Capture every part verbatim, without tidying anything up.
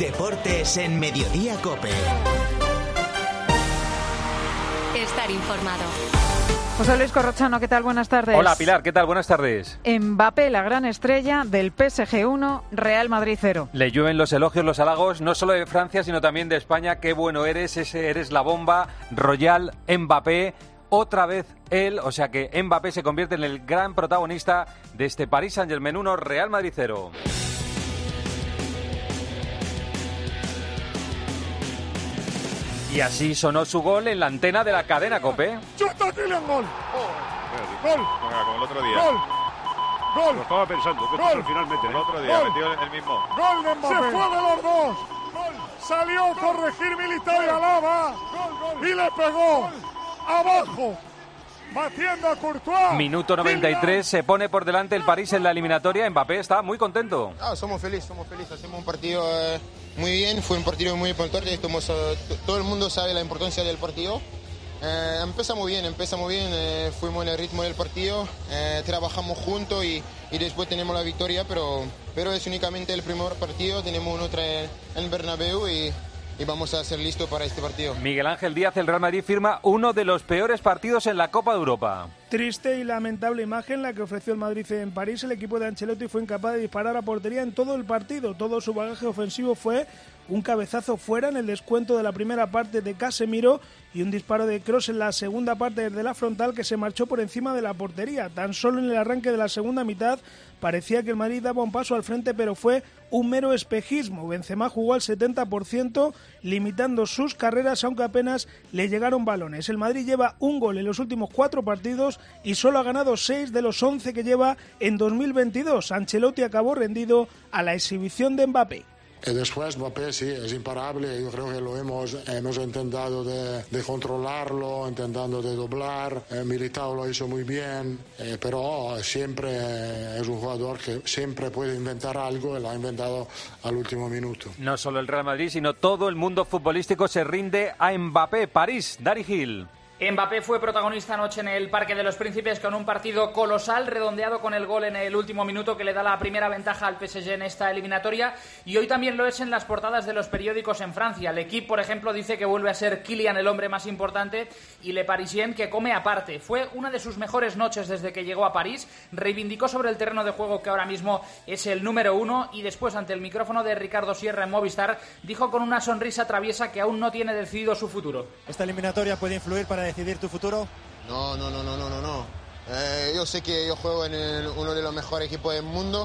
Deportes en Mediodía COPE. Estar informado. José Luis Corrochano, ¿qué tal? Buenas tardes. Hola Pilar, ¿qué tal? Buenas tardes. Mbappé, la gran estrella del P S G uno, Real Madrid cero. Le llueven los elogios, los halagos, no solo de Francia, sino también de España. Qué bueno eres, ese eres la bomba, Royal Mbappé. Otra vez él, o sea que Mbappé se convierte en el gran protagonista de este Paris Saint-Germain uno, Real Madrid cero. Y así sonó su gol en la antena de la cadena COPE. ¡Chuta, Kylian, gol! ¡Gol! Como el otro día. ¡Gol! ¡Gol! Lo estaba pensando, que ¡Gol! finalmente. El otro día, ¡Gol! metió el mismo. ¡Gol de Mbappé! ¡Se fue de los dos! ¡Gol! Salió a corregir Militao y Alaba y le pegó abajo, batiendo a Courtois. Minuto noventa y tres, se pone por delante el París en la eliminatoria. Mbappé está muy contento. Ah, somos felices, somos felices. Hacemos un partido eh, muy bien, fue un partido muy importante. Estamos, eh, todo el mundo sabe la importancia del partido. Eh, empezamos bien, empezamos bien, eh, fuimos en el ritmo del partido, eh, trabajamos juntos y, y después tenemos la victoria, pero, pero es únicamente el primer partido, tenemos otro en, en Bernabéu y, y vamos a ser listos para este partido. Miguel Ángel Díaz, el Real Madrid firma uno de los peores partidos en la Copa de Europa. Triste y lamentable imagen la que ofreció el Madrid en París. El equipo de Ancelotti fue incapaz de disparar a portería en todo el partido. Todo su bagaje ofensivo fue un cabezazo fuera en el descuento de la primera parte de Casemiro y un disparo de Kroos en la segunda parte desde la frontal que se marchó por encima de la portería. Tan solo en el arranque de la segunda mitad parecía que el Madrid daba un paso al frente, pero fue un mero espejismo. Benzema jugó al setenta por ciento, limitando sus carreras, aunque apenas le llegaron balones. El Madrid lleva un gol en los últimos cuatro partidos y solo ha ganado seis de los once que lleva en dos mil veintidós. Ancelotti acabó rendido a la exhibición de Mbappé. Y después Mbappé sí, es imparable, yo creo que lo hemos, hemos intentado de, de controlarlo, intentando de doblar, eh, Militao lo hizo muy bien, eh, pero siempre es un jugador que siempre puede inventar algo y lo ha inventado al último minuto. No solo el Real Madrid, sino todo el mundo futbolístico se rinde a Mbappé. París, Dari Gil. Mbappé fue protagonista anoche en el Parque de los Príncipes con un partido colosal, redondeado con el gol en el último minuto que le da la primera ventaja al P S G en esta eliminatoria, y hoy también lo es en las portadas de los periódicos en Francia. L'Équipe, por ejemplo, dice que vuelve a ser Kylian el hombre más importante y Le Parisien que come aparte. Fue una de sus mejores noches desde que llegó a París, reivindicó sobre el terreno de juego que ahora mismo es el número uno y después ante el micrófono de Ricardo Sierra en Movistar dijo con una sonrisa traviesa que aún no tiene decidido su futuro. ¿Esta eliminatoria puede influir para decidir tu futuro? No, no, no, no, no, no. no. Eh, yo sé que yo juego en el, uno de los mejores equipos del mundo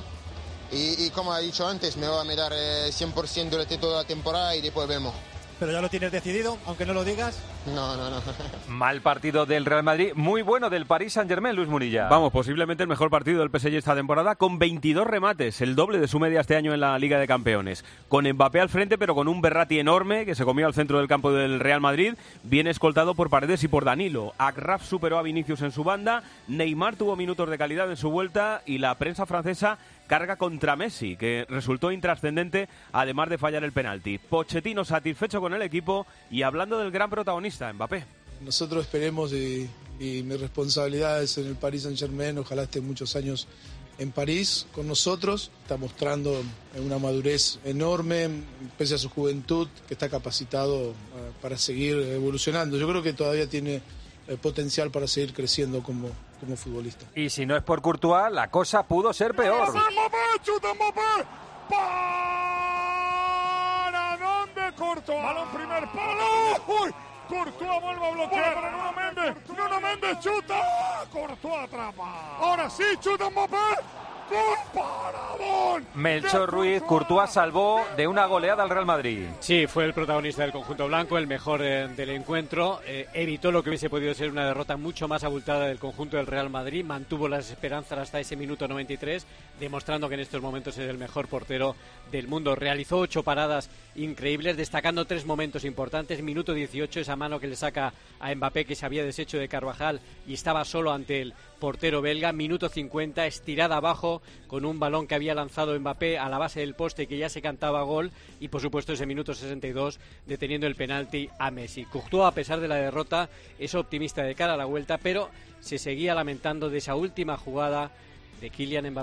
y, y como he dicho antes, me voy a meter eh, cien por ciento durante toda la temporada y después vemos. ¿Pero ya lo tienes decidido, aunque no lo digas? No, no, no. Mal partido del Real Madrid, muy bueno del Paris Saint-Germain, Luis Munilla. Vamos, posiblemente el mejor partido del P S G esta temporada, con veintidós remates, el doble de su media este año en la Liga de Campeones. Con Mbappé al frente, pero con un Verratti enorme que se comió al centro del campo del Real Madrid, bien escoltado por Paredes y por Danilo. Achraf superó a Vinicius en su banda, Neymar tuvo minutos de calidad en su vuelta y la prensa francesa carga contra Messi, que resultó intrascendente, además de fallar el penalti. Pochettino satisfecho con el equipo y hablando del gran protagonista, Mbappé. Nosotros esperemos y, y mi responsabilidad es en el Paris Saint-Germain, ojalá esté muchos años en París con nosotros, está mostrando una madurez enorme, pese a su juventud, que está capacitado uh, para seguir evolucionando. Yo creo que todavía tiene eh, potencial para seguir creciendo como como futbolista. Y si no es por Courtois, la cosa pudo ser peor. ¡Mbappé! ¡Chuta Mbappé! ¡Para dónde Courtois! ¡Balón primer palo! ¡Uy! Courtois vuelve a bloquear para Nuno Méndez. Nuno Méndez chuta. Courtois atrapa. Ahora sí, chuta Mbappé. ¡Gol paradón! Melchor Ruiz, Courtois salvó de una goleada al Real Madrid. Sí, fue el protagonista del conjunto blanco, el mejor eh, del encuentro. Eh, evitó lo que hubiese podido ser una derrota mucho más abultada del conjunto del Real Madrid. Mantuvo las esperanzas hasta ese minuto noventa y tres, demostrando que en estos momentos es el mejor portero del mundo. Realizó ocho paradas increíbles, destacando tres momentos importantes. Minuto dieciocho, esa mano que le saca a Mbappé, que se había deshecho de Carvajal y estaba solo ante el portero belga. Minuto cincuenta, estirada abajo con un balón que había lanzado Mbappé a la base del poste que ya se cantaba gol, y por supuesto ese minuto sesenta y dos deteniendo el penalti a Messi. Courtois, a pesar de la derrota, es optimista de cara a la vuelta, pero se seguía lamentando de esa última jugada de Kylian Mbappé.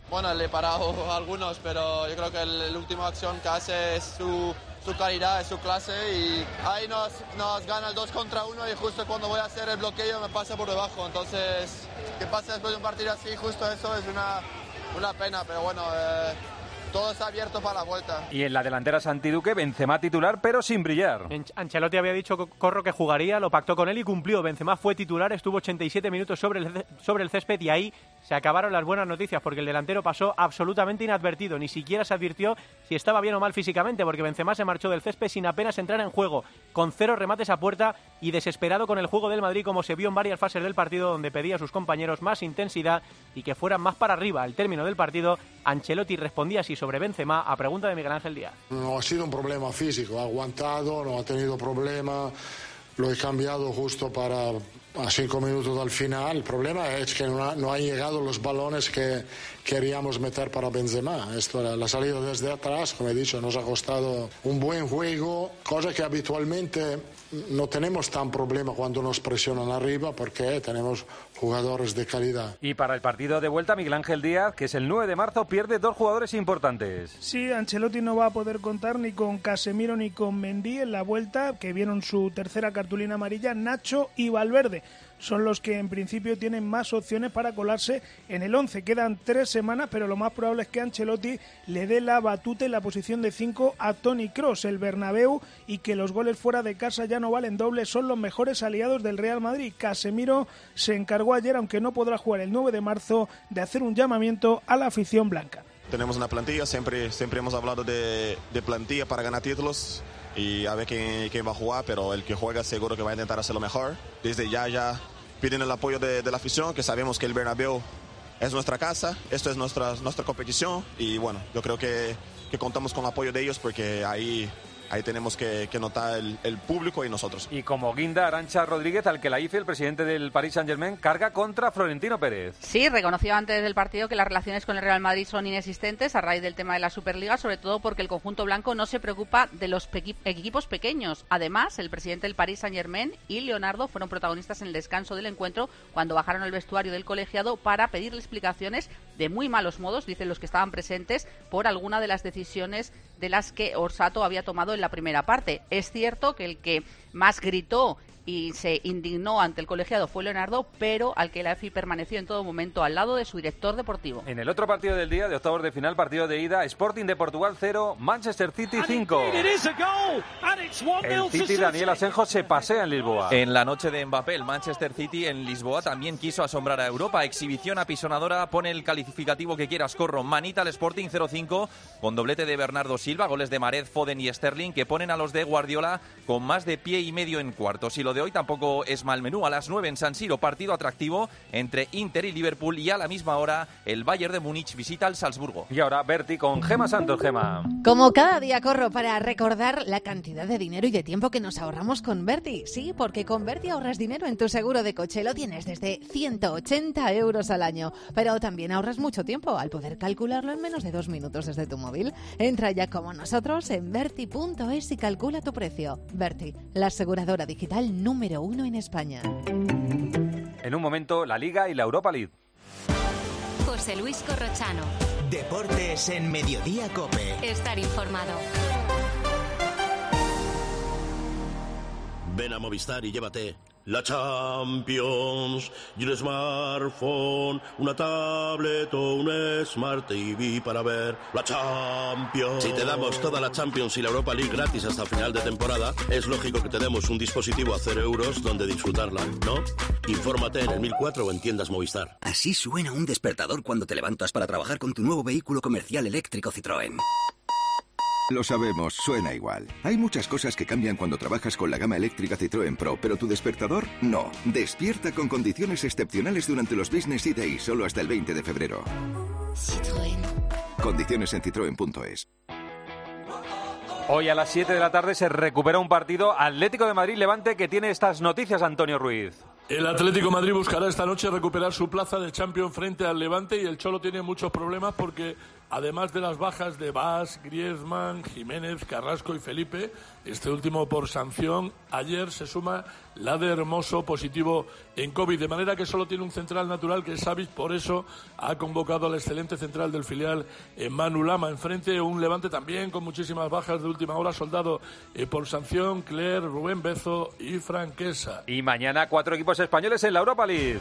Bueno, le he parado a algunos, pero yo creo que la última acción que hace es su, su calidad, es su clase y ahí nos, nos gana el dos contra uno y justo cuando voy a hacer el bloqueo me pasa por debajo. Entonces, que pase después de un partido así, justo eso es una, una pena, pero bueno... Eh, todo está abierto para la vuelta. Y en la delantera Santiduque, Benzema titular, pero sin brillar. Ancelotti había dicho Corro que jugaría, lo pactó con él y cumplió. Benzema fue titular, estuvo ochenta y siete minutos sobre el, sobre el césped y ahí se acabaron las buenas noticias porque el delantero pasó absolutamente inadvertido. Ni siquiera se advirtió si estaba bien o mal físicamente porque Benzema se marchó del césped sin apenas entrar en juego, con cero remates a puerta y desesperado con el juego del Madrid, como se vio en varias fases del partido donde pedía a sus compañeros más intensidad y que fueran más para arriba. Al término del partido, Ancelotti respondía así sobre Benzema a pregunta de Miguel Ángel Díaz. No ha sido un problema físico, ha aguantado, no ha tenido problema, lo he cambiado justo para a cinco minutos al final. El problema es que no, ha, no han llegado los balones que queríamos meter para Benzema. Esto, la, la salida desde atrás, como he dicho, nos ha costado un buen juego, cosa que habitualmente no tenemos tan problema cuando nos presionan arriba porque tenemos jugadores de calidad. Y para el partido de vuelta, Miguel Ángel Díaz, que es el nueve de marzo, pierde dos jugadores importantes. Sí, Ancelotti no va a poder contar ni con Casemiro ni con Mendy en la vuelta, que vieron su tercera cartulina amarilla. Nacho y Valverde son los que en principio tienen más opciones para colarse en el once. Quedan tres semanas, pero lo más probable es que Ancelotti le dé la batuta en la posición de cinco a Toni Kroos, el Bernabéu, y que los goles fuera de casa ya no valen doble, son los mejores aliados del Real Madrid. Casemiro se encargó ayer, aunque no podrá jugar el nueve de marzo, de hacer un llamamiento a la afición blanca. Tenemos una plantilla, siempre, siempre hemos hablado de, de plantilla para ganar títulos y a ver quién, quién va a jugar, pero el que juega seguro que va a intentar hacer lo mejor. Desde ya ya piden el apoyo de, de la afición, que sabemos que el Bernabéu es nuestra casa, esto es nuestra, nuestra competición y bueno, yo creo que, que contamos con el apoyo de ellos porque ahí... Ahí tenemos que, que notar el, el público y nosotros. Y como guinda, Arantxa Rodríguez, al que la I F E, el presidente del Paris Saint-Germain, carga contra Florentino Pérez. Sí, reconoció antes del partido que las relaciones con el Real Madrid son inexistentes a raíz del tema de la Superliga, sobre todo porque el conjunto blanco no se preocupa de los pe- equipos pequeños. Además, el presidente del Paris Saint-Germain y Leonardo fueron protagonistas en el descanso del encuentro cuando bajaron al vestuario del colegiado para pedirle explicaciones de muy malos modos, dicen los que estaban presentes, por alguna de las decisiones de las que Orsato había tomado en la primera parte. Es cierto que el que más gritó y se indignó ante el colegiado fue Leonardo, pero al que la F I permaneció en todo momento al lado de su director deportivo. En el otro partido del día, de octavos de final, partido de ida, Sporting de Portugal cero, Manchester City cinco. El City, Daniel Asenjo, se pasea en Lisboa. En la noche de Mbappé, el Manchester City en Lisboa también quiso asombrar a Europa. Exhibición apisonadora, pone el calificativo que quieras, Corro. Manita al Sporting cero cinco, con doblete de Bernardo Silva, goles de Mahrez, Foden y Sterling, que ponen a los de Guardiola con más de pie y medio en cuartos. Y lo de hoy tampoco es mal menú. A las nueve en San Siro, partido atractivo entre Inter y Liverpool, y a la misma hora el Bayern de Múnich visita al Salzburgo. Y ahora Berti con Gema Santos. Gema. Como cada día, Corro, para recordar la cantidad de dinero y de tiempo que nos ahorramos con Berti. Sí, porque con Berti ahorras dinero en tu seguro de coche. Lo tienes desde ciento ochenta euros al año. Pero también ahorras mucho tiempo al poder calcularlo en menos de dos minutos desde tu móvil. Entra ya como nosotros en berti punto es y calcula tu precio. Berti, la aseguradora digital número uno en España. En un momento, la Liga y la Europa League. José Luis Corrochano. Deportes en Mediodía COPE. Estar informado. Ven a Movistar y llévate la Champions y un smartphone, una tablet o un Smart T V para ver la Champions. Si te damos toda la Champions y la Europa League gratis hasta final de temporada, es lógico que te demos un dispositivo a cero euros donde disfrutarla, ¿no? Infórmate en el mil cuatro o en tiendas Movistar. Así suena un despertador cuando te levantas para trabajar con tu nuevo vehículo comercial eléctrico Citroën. Lo sabemos, suena igual. Hay muchas cosas que cambian cuando trabajas con la gama eléctrica Citroën Pro, pero tu despertador, no. Despierta con condiciones excepcionales durante los Business E-Days, solo hasta el veinte de febrero. Citroën. Condiciones en citroen punto es. Hoy a las siete de la tarde se recupera un partido Atlético de Madrid-Levante que tiene estas noticias, Antonio Ruiz. El Atlético de Madrid buscará esta noche recuperar su plaza de Champions frente al Levante y el Cholo tiene muchos problemas porque además de las bajas de Bas, Griezmann, Jiménez, Carrasco y Felipe, este último por sanción. Ayer se suma la de Hermoso, positivo en COVID, de manera que solo tiene un central natural, que es Savic. Por eso ha convocado al excelente central del filial, eh, Manu Lama. Enfrente un Levante también con muchísimas bajas de última hora, Soldado eh, por sanción, Cler, Rubén Bezo y Franquesa. Y mañana cuatro equipos españoles en la Europa League.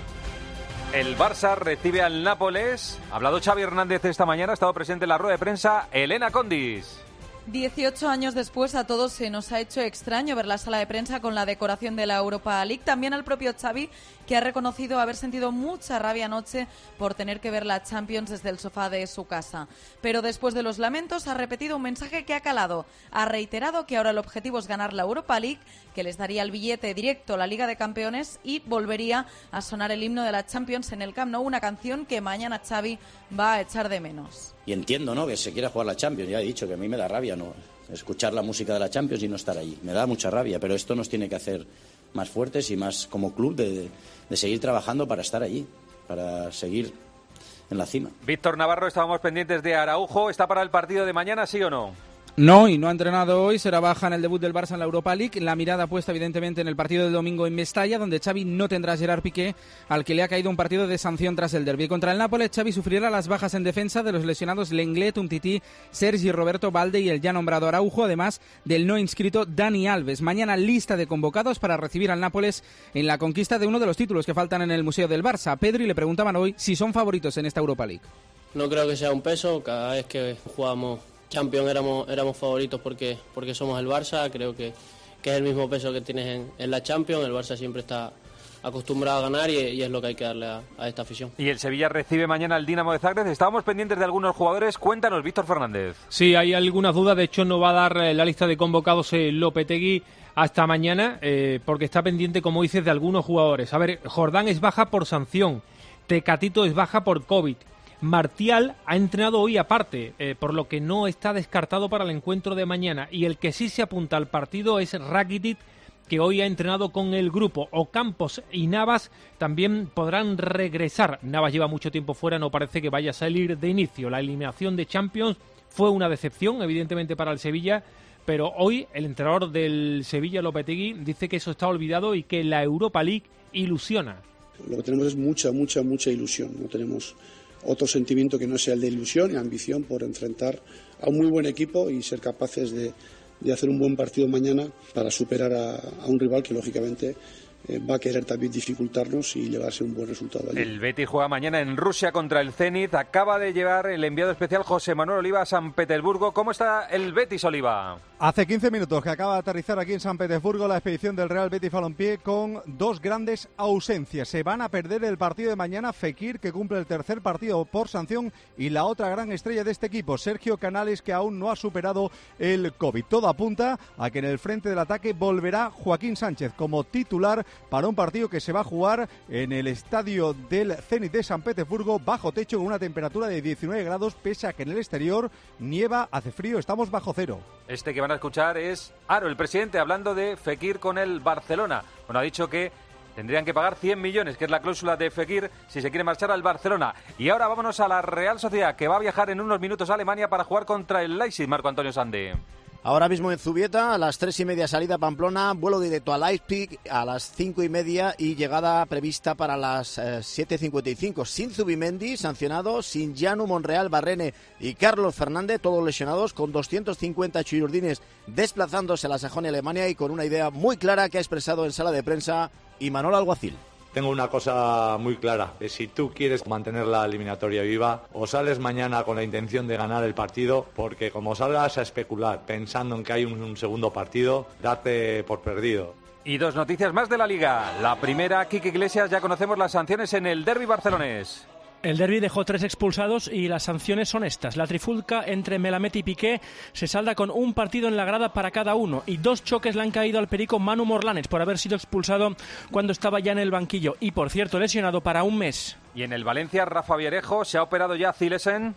El Barça recibe al Nápoles. Ha hablado Xavi Hernández esta mañana, ha estado presente en la rueda de prensa Elena Condis. dieciocho años después a todos se nos ha hecho extraño ver la sala de prensa con la decoración de la Europa League. También al propio Xavi, que ha reconocido haber sentido mucha rabia anoche por tener que ver la Champions desde el sofá de su casa. Pero después de los lamentos ha repetido un mensaje que ha calado. Ha reiterado que ahora el objetivo es ganar la Europa League, que les daría el billete directo a la Liga de Campeones y volvería a sonar el himno de la Champions en el Camp Nou, una canción que mañana Xavi va a echar de menos. Y entiendo, ¿no?, que se quiera jugar la Champions. Ya he dicho que a mí me da rabia, ¿no?, escuchar la música de la Champions y no estar allí. Me da mucha rabia, pero esto nos tiene que hacer más fuertes y más como club de, de seguir trabajando para estar allí, para seguir en la cima. Víctor Navarro, estábamos pendientes de Araujo. ¿Está para el partido de mañana, sí o no? No, y no ha entrenado hoy, será baja en el debut del Barça en la Europa League. La mirada puesta evidentemente en el partido del domingo en Mestalla, donde Xavi no tendrá a Gerard Piqué, al que le ha caído un partido de sanción tras el derbi. Contra el Nápoles, Xavi sufrirá las bajas en defensa de los lesionados Lenglet, Umtiti, Sergi Roberto Balde y el ya nombrado Araujo, además del no inscrito Dani Alves. Mañana lista de convocados para recibir al Nápoles en la conquista de uno de los títulos que faltan en el Museo del Barça. A Pedri le preguntaban hoy si son favoritos en esta Europa League. No creo que sea un peso, cada vez que jugamos Champions éramos, éramos favoritos porque, porque somos el Barça. Creo que, que es el mismo peso que tienes en, en la Champions. El Barça siempre está acostumbrado a ganar y, y es lo que hay que darle a, a esta afición. Y el Sevilla recibe mañana al Dinamo de Zagreb. Estábamos pendientes de algunos jugadores. Cuéntanos, Víctor Fernández. Sí, hay algunas dudas. De hecho, no va a dar la lista de convocados eh, Lopetegui hasta mañana eh, porque está pendiente, como dices, de algunos jugadores. A ver, Jordán es baja por sanción. Tecatito es baja por COVID. Martial ha entrenado hoy aparte, eh, por lo que no está descartado para el encuentro de mañana. Y el que sí se apunta al partido es Rakitic, que hoy ha entrenado con el grupo. Ocampos y Navas también podrán regresar. Navas lleva mucho tiempo fuera, no parece que vaya a salir de inicio. La eliminación de Champions fue una decepción, evidentemente, para el Sevilla, pero hoy el entrenador del Sevilla, Lopetegui, dice que eso está olvidado y que la Europa League ilusiona. Lo que tenemos es mucha, mucha, mucha ilusión. No tenemos otro sentimiento que no sea el de ilusión y ambición por enfrentar a un muy buen equipo y ser capaces de, de hacer un buen partido mañana para superar a, a un rival que lógicamente eh, va a querer también dificultarnos y llevarse un buen resultado allí. El Betis juega mañana en Rusia contra el Zenit. Acaba de llevar el enviado especial José Manuel Oliva a San Petersburgo. ¿Cómo está el Betis, Oliva? Hace quince minutos que acaba de aterrizar aquí en San Petersburgo la expedición del Real Betis Balompié con dos grandes ausencias. Se van a perder el partido de mañana Fekir, que cumple el tercer partido por sanción, y la otra gran estrella de este equipo, Sergio Canales, que aún no ha superado el COVID. Todo apunta a que en el frente del ataque volverá Joaquín Sánchez como titular para un partido que se va a jugar en el estadio del Zenit de San Petersburgo, bajo techo, con una temperatura de diecinueve grados, pese a que en el exterior nieva, hace frío, estamos bajo cero. Este que van a escuchar es Aro, el presidente, hablando de Fekir con el Barcelona. Bueno, ha dicho que tendrían que pagar cien millones, que es la cláusula de Fekir, si se quiere marchar al Barcelona. Y ahora vámonos a la Real Sociedad, que va a viajar en unos minutos a Alemania para jugar contra el Leipzig. Marco Antonio Sande. Ahora mismo en Zubieta, a las tres y media salida a Pamplona, vuelo directo a Leipzig a las cinco y media y llegada prevista para las eh, siete cincuenta y cinco. Sin Zubimendi, sancionado, sin Janu Monreal, Barrene y Carlos Fernández, todos lesionados, con doscientos cincuenta chirurdines desplazándose a la Sajonia, Alemania, y con una idea muy clara que ha expresado en sala de prensa Imanol Alguacil. Tengo una cosa muy clara, que si tú quieres mantener la eliminatoria viva, o sales mañana con la intención de ganar el partido, porque como salgas a especular pensando en que hay un, un segundo partido, date por perdido. Y dos noticias más de la Liga. La primera, Quique Iglesias, ya conocemos las sanciones en el derbi barcelonés. El derbi dejó tres expulsados y las sanciones son estas. La trifulca entre Melamed y Piqué se salda con un partido en la grada para cada uno, y dos choques le han caído al perico Manu Morlanes por haber sido expulsado cuando estaba ya en el banquillo y, por cierto, lesionado para un mes. Y en el Valencia, Rafa Vierejo, ¿se ha operado ya Zilesen?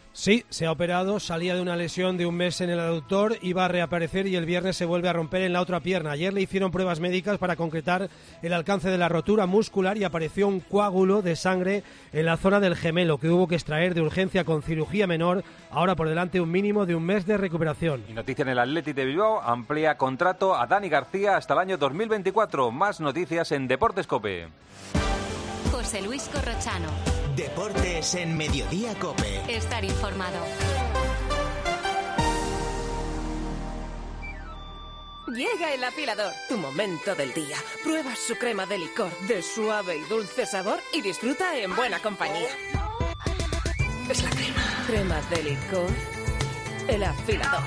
Sí, se ha operado, salía de una lesión de un mes en el aductor, iba a reaparecer y el viernes se vuelve a romper en la otra pierna. Ayer le hicieron pruebas médicas para concretar el alcance de la rotura muscular y apareció un coágulo de sangre en la zona del gemelo que hubo que extraer de urgencia con cirugía menor. Ahora por delante un mínimo de un mes de recuperación. Y noticia en el Athletic de Bilbao, amplía contrato a Dani García hasta el año dos mil veinticuatro. Más noticias en Deportes COPE. José Luis Corrochano. Deportes en Mediodía COPE. Estar informado. Llega el afilador, tu momento del día. Prueba su crema de licor de suave y dulce sabor y disfruta en buena compañía. Es la crema. Crema de licor. El afilador.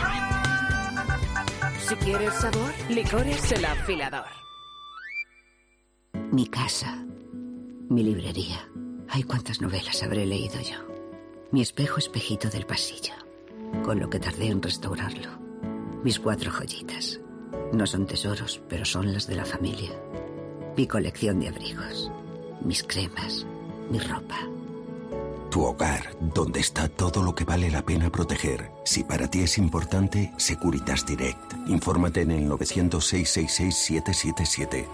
Si quieres sabor, licores el afilador. Mi casa. Mi librería. Ay, cuántas novelas habré leído yo. Mi espejo espejito del pasillo, con lo que tardé en restaurarlo. Mis cuatro joyitas. No son tesoros, pero son las de la familia. Mi colección de abrigos. Mis cremas. Mi ropa. Tu hogar, donde está todo lo que vale la pena proteger. Si para ti es importante, Securitas Direct. Infórmate en el novecientos, seiscientos sesenta y seis, siete siete siete.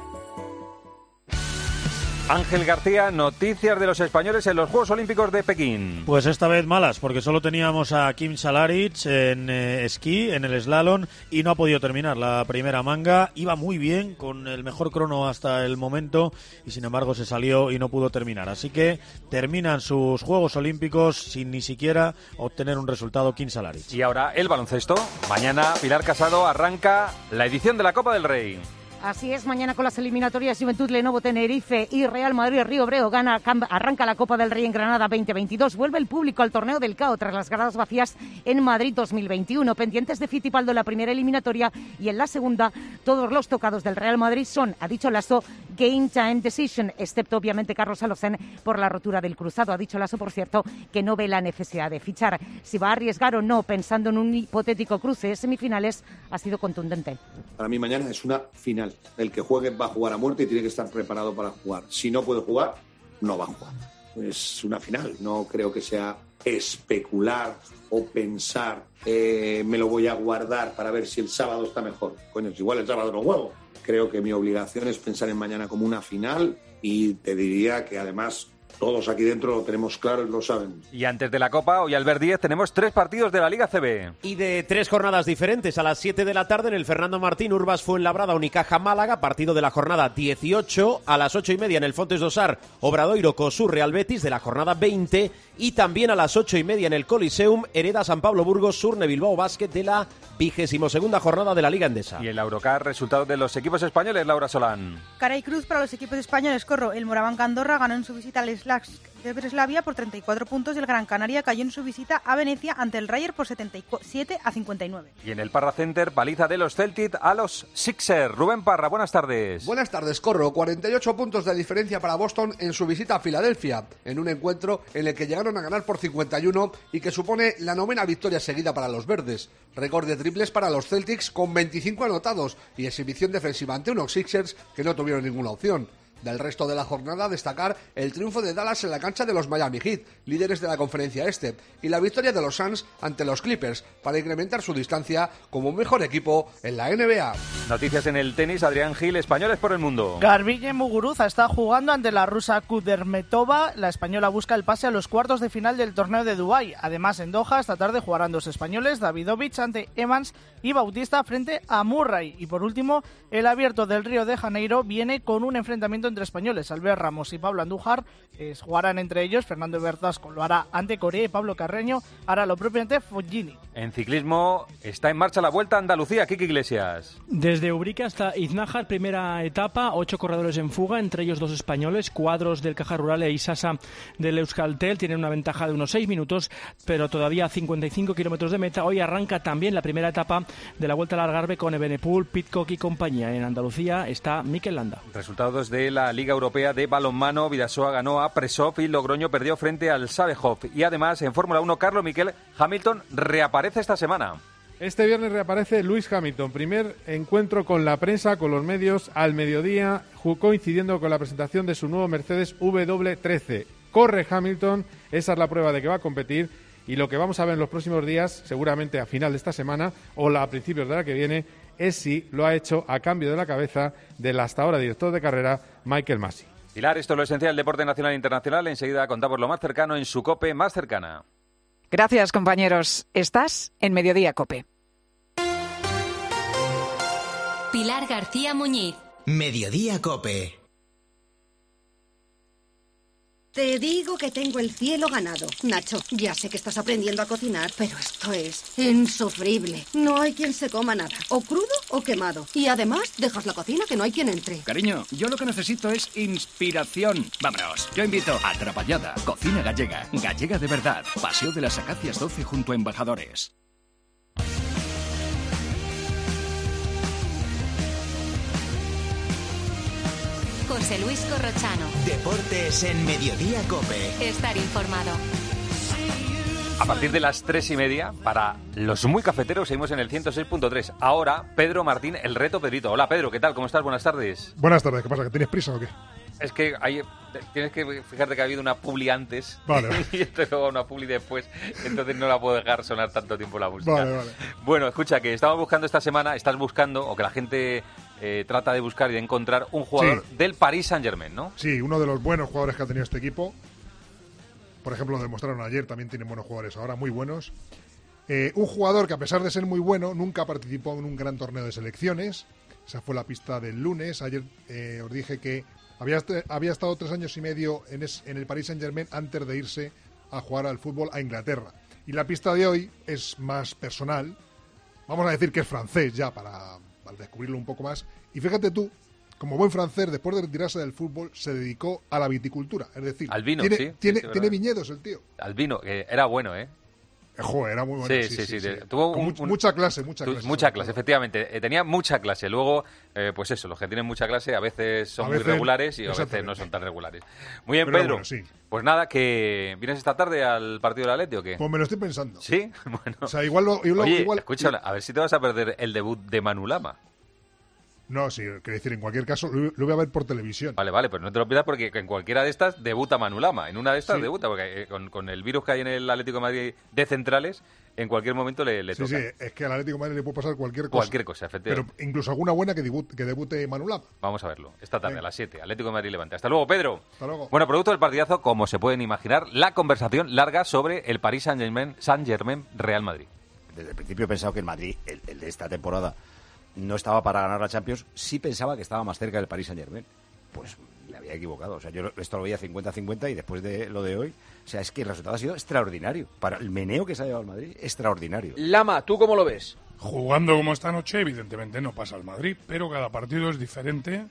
Ángel García, noticias de los españoles en los Juegos Olímpicos de Pekín. Pues esta vez malas, porque solo teníamos a Kim Salaric en eh, esquí, en el slalom, y no ha podido terminar la primera manga. Iba muy bien, con el mejor crono hasta el momento, y sin embargo se salió y no pudo terminar. Así que terminan sus Juegos Olímpicos sin ni siquiera obtener un resultado Kim Salaric. Y ahora el baloncesto. Mañana Pilar Casado arranca la edición de la Copa del Rey. Así es, mañana con las eliminatorias Juventud, Lenovo, Tenerife y Real Madrid, Río Breogán, arranca la Copa del Rey en Granada veinte veintidós. Vuelve el público al torneo del C A O tras las gradas vacías en Madrid dos mil veintiuno. Pendientes de Fittipaldo en la primera eliminatoria y en la segunda, todos los tocados del Real Madrid son, ha dicho Lasso, game time decision, excepto obviamente Carlos Alocén por la rotura del cruzado. Ha dicho Lasso, por cierto, que no ve la necesidad de fichar. Si va a arriesgar o no, pensando en un hipotético cruce de semifinales, ha sido contundente. Para mí mañana es una final. El que juegue va a jugar a muerte y tiene que estar preparado para jugar. Si no puede jugar, no va a jugar. Es una final. No creo que sea especular o pensar eh, me lo voy a guardar para ver si el sábado está mejor. Coño, igual el sábado no juego. Creo que mi obligación es pensar en mañana como una final y te diría que además todos aquí dentro lo tenemos claro y lo saben. Y antes de la Copa, hoy Albert Díez, tenemos tres partidos de la Liga C B. Y de tres jornadas diferentes. A las siete de la tarde en el Fernando Martín, Urbas Fuenlabrada, Unicaja Málaga, partido de la jornada dieciocho. A las ocho y media en el Fontes Dosar, Obradoiro Cosur Real Betis de la jornada veinte. Y también a las ocho y media en el Coliseum, Hereda San Pablo Burgos, Surne Bilbao Basket de la vigésimo segunda jornada de la Liga Endesa. Y en la Eurocar, resultados de los equipos españoles, Laura Solán. Cara y cruz para los equipos españoles, Corro. El Moraván Andorra ganó en su visita al Slack de Breslavia por treinta y cuatro puntos y el Gran Canaria cayó en su visita a Venecia ante el Rayer por setenta y siete a cincuenta y nueve. Y en el Parra Center, paliza de los Celtic a los Sixers. Rubén Parra, buenas tardes. Buenas tardes, Corro. cuarenta y ocho puntos de diferencia para Boston en su visita a Filadelfia, en un encuentro en el que llegaron a ganar por cincuenta y uno y que supone la novena victoria seguida para los verdes. Récord de triples para los Celtics con veinticinco anotados y exhibición defensiva ante unos Sixers que no tuvieron ninguna opción. Del resto de la jornada, destacar el triunfo de Dallas en la cancha de los Miami Heat, líderes de la conferencia este, y la victoria de los Suns ante los Clippers, para incrementar su distancia como mejor equipo en la N B A. Noticias en el tenis, Adrián Gil, españoles por el mundo. Garbiñe Muguruza está jugando ante la rusa Kudermetova. La española busca el pase a los cuartos de final del torneo de Dubái. Además, en Doha, esta tarde jugarán dos españoles, Davidovich ante Evans y Bautista frente a Murray. Y por último, el Abierto del Río de Janeiro viene con un enfrentamiento entre españoles. Albert Ramos y Pablo Andújar eh, jugarán entre ellos. Fernando Bertasco lo hará ante Corea y Pablo Carreño hará lo propio ante Foggini. En ciclismo está en marcha la Vuelta a Andalucía. Kiki Iglesias. Desde Ubrique hasta Iznájar, primera etapa, ocho corredores en fuga, entre ellos dos españoles, Cuadros del Caja Rural e Isasa del Euskaltel. Tienen una ventaja de unos seis minutos, pero todavía a cincuenta y cinco kilómetros de meta. Hoy arranca también la primera etapa de la Vuelta al Algarve con Evenepoel, Pidcock y compañía. En Andalucía está Mikel Landa. Resultados de la Liga Europea de Balonmano. Vidasoa ganó a Presov y Logroño perdió frente al Sabejov. Y además, en Fórmula uno, Carlos Miquel Hamilton reaparece esta semana. Este viernes reaparece Lewis Hamilton. Primer encuentro con la prensa, con los medios, al mediodía, coincidiendo con la presentación de su nuevo Mercedes W trece. Corre Hamilton, esa es la prueba de que va a competir. y lo que vamos a ver en los próximos días, seguramente a final de esta semana o a principios de la que viene, es si lo ha hecho a cambio de la cabeza del hasta ahora director de carrera Michael Masi. Pilar, esto es lo esencial del deporte nacional e internacional. Enseguida contamos lo más cercano en su COPE más cercana. Gracias, compañeros. Estás en Mediodía COPE. Pilar García Muñiz. Mediodía COPE. Te digo que tengo el cielo ganado. Nacho, ya sé que estás aprendiendo a cocinar, pero esto es insufrible. No hay quien se coma nada, o crudo o quemado. Y además, dejas la cocina que no hay quien entre. Cariño, yo lo que necesito es inspiración. Vámonos, yo invito a Atrapallada, cocina gallega. Gallega de verdad. Paseo de las Acacias doce junto a Embajadores. José Luis Corrochano. Deportes en Mediodía COPE. Estar informado. A partir de las tres y media, para los muy cafeteros, seguimos en el ciento seis punto tres. Ahora, Pedro Martín, el reto Pedrito. Hola, Pedro, ¿qué tal? ¿Cómo estás? Buenas tardes. Buenas tardes, ¿qué pasa? ¿Que tienes prisa o qué? Es que hay, tienes que fijarte que ha habido una publi antes vale, vale. y esto luego una publi después, entonces no la puedo dejar sonar tanto tiempo la música. Vale, vale. Bueno, escucha, que estamos buscando esta semana, estás buscando, o que la gente eh, trata de buscar y de encontrar un jugador sí. del Paris Saint-Germain, ¿no? Sí, uno de los buenos jugadores que ha tenido este equipo. Por ejemplo, lo demostraron ayer, también tienen buenos jugadores ahora, muy buenos. Eh, un jugador que, a pesar de ser muy bueno, nunca participó en un gran torneo de selecciones. Esa fue la pista del lunes. Ayer eh, os dije que había, había estado tres años y medio en, es, en el Paris Saint-Germain antes de irse a jugar al fútbol a Inglaterra. Y la pista de hoy es más personal. Vamos a decir que es francés ya, para, para descubrirlo un poco más. Y fíjate tú, como buen francés, después de retirarse del fútbol, se dedicó a la viticultura. Es decir, al vino, tiene, sí, tiene, sí, sí, tiene viñedos el tío. Al vino, que era bueno, ¿eh? Joder, era muy bueno. Sí, sí, sí. sí, sí. Tuvo un, un, mucha clase, mucha tu, clase. Mucha clase, efectivamente. Eh, tenía mucha clase. Luego, eh, pues eso, los que tienen mucha clase a veces son a muy veces, regulares y a veces no son tan regulares. Muy bien, Pero Pedro. Bueno, sí. Pues nada, que ¿vienes esta tarde al partido del Atleti o qué? Pues me lo estoy pensando. ¿Sí? Bueno. O sea, igual... Lo, igual, Oye, igual escucha, a ver si te vas a perder el debut de Manu Lama. No, sí, quiero decir, en cualquier caso, lo, lo voy a ver por televisión. Vale, vale, pero no te lo pierdas porque en cualquiera de estas debuta Manu Lama. En una de estas sí. debuta, porque con, con el virus que hay en el Atlético de Madrid de centrales, en cualquier momento le, le sí, toca. Sí, es que al Atlético de Madrid le puede pasar cualquier cosa. Cualquier cosa, efectivamente. Pero incluso alguna buena que, debut, que debute Manu Lama. Vamos a verlo, esta tarde, Venga. a las siete, Atlético de Madrid Levante. Hasta luego, Pedro. Hasta luego. Bueno, producto del partidazo, como se pueden imaginar, la conversación larga sobre el Paris Saint-Germain, Saint-Germain Real Madrid. Desde el principio he pensado que el Madrid, el, el de esta temporada, no estaba para ganar la Champions. Sí pensaba que estaba más cerca del Paris Saint-Germain. Pues me había equivocado. O sea, yo esto lo veía cincuenta cincuenta y después de lo de hoy, o sea, es que el resultado ha sido extraordinario. Para el meneo que se ha llevado el Madrid, extraordinario. Lama, ¿tú cómo lo ves? Jugando como esta noche, evidentemente no pasa el Madrid, pero cada partido es diferente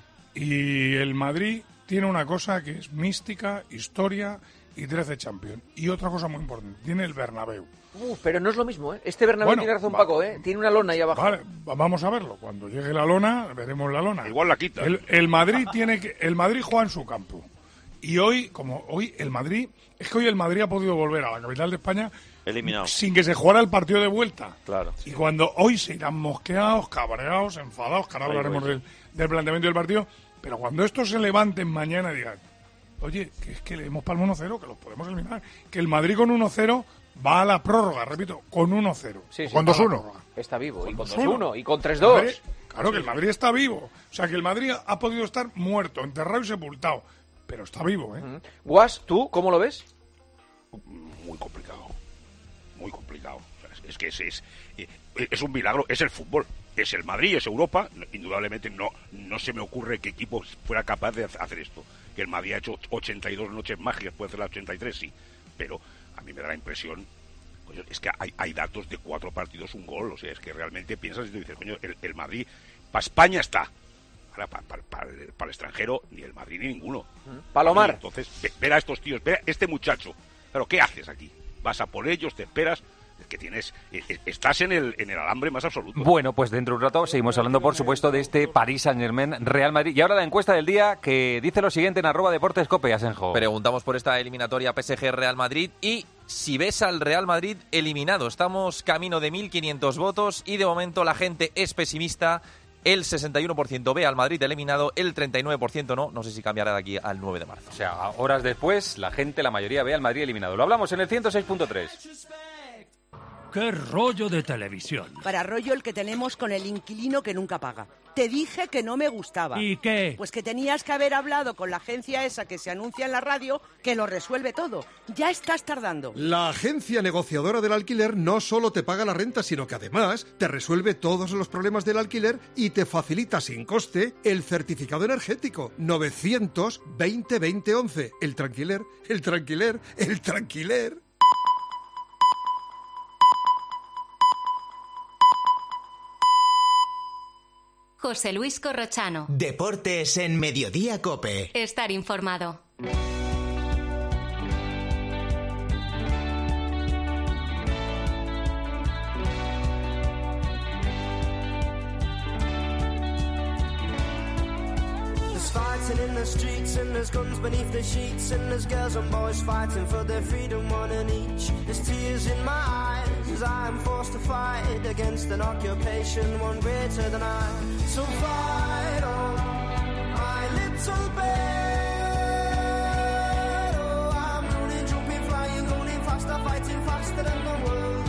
y el Madrid tiene una cosa que es mística, historia y trece Champions. Y otra cosa muy importante, tiene el Bernabéu. Uf, pero no es lo mismo, ¿eh? Este Bernabéu bueno, tiene razón va, Paco, ¿eh? Tiene una lona ahí abajo. Vale, vamos a verlo. Cuando llegue la lona, veremos la lona. Igual la quita. El, el Madrid tiene que, el Madrid juega en su campo. Y hoy, como hoy el Madrid, es que hoy el Madrid ha podido volver a la capital de España eliminado sin que se jugara el partido de vuelta. Claro. Y cuando hoy se irán mosqueados, cabreados, enfadados, que ahora hablaremos del, del planteamiento del partido, pero cuando estos se levanten mañana y digan, oye, que es que le hemos palmo uno cero, que los podemos eliminar, que el Madrid con uno cero va a la prórroga, repito, con uno cero. Sí, sí, con dos uno. Está vivo, con y con dos uno, y con tres dos. Claro que el Madrid está vivo. O sea, que el Madrid ha podido estar muerto, enterrado y sepultado. Pero está vivo, ¿eh? Uh-huh. Guas, ¿tú cómo lo ves? Muy complicado. Muy complicado. O sea, es, es que es, es, es un milagro. Es el fútbol. Es el Madrid, es Europa. Indudablemente no, no se me ocurre que equipo fuera capaz de hacer esto. Que el Madrid ha hecho ochenta y dos noches mágicas, puede hacer la ochenta y tres, sí. Pero a mí me da la impresión, coño, es que hay, hay datos de cuatro partidos, un gol. O sea, es que realmente piensas y te dices, coño, el, el Madrid, para España está. Ahora, para, para, para, el, para el extranjero, ni el Madrid ni ninguno. Palomar. Y entonces, ve, ver a estos tíos, ver a este muchacho. Claro, ¿qué haces aquí? Vas a por ellos, te esperas. Es que tienes, estás en el, en el alambre más absoluto. Bueno, pues dentro de un rato seguimos hablando, por supuesto, de este Paris Saint-Germain Real Madrid. Y ahora la encuesta del día que dice lo siguiente en arroba Deportes Cope, Asenjo. Preguntamos por esta eliminatoria P S G Real Madrid y si ves al Real Madrid eliminado. Estamos camino de mil quinientos votos y de momento la gente es pesimista el sesenta y uno por ciento ve al Madrid eliminado, el treinta y nueve por ciento no. No sé si cambiará de aquí al nueve de marzo. O sea, horas después, la gente, la mayoría, ve al Madrid eliminado. Lo hablamos en el ciento seis punto tres. ¡Qué rollo de televisión! Para rollo el que tenemos con el inquilino que nunca paga. Te dije que no me gustaba. ¿Y qué? Pues que tenías que haber hablado con la agencia esa que se anuncia en la radio, que lo resuelve todo. Ya estás tardando. La agencia negociadora del alquiler no solo te paga la renta, sino que además te resuelve todos los problemas del alquiler y te facilita sin coste el certificado energético. novecientos veinte veinte once. El tranquiler, el tranquiler, el tranquiler. José Luis Corrochano. Deportes en Mediodía COPE. Estar informado. Fighting in the streets and there's guns beneath the sheets and there's girls and boys fighting for their freedom, one and each. There's tears in my eyes as I am forced to fight against an occupation one greater than I. So fight on, my little bird. Oh, I'm running, jumping, flying, running faster, fighting faster than the world.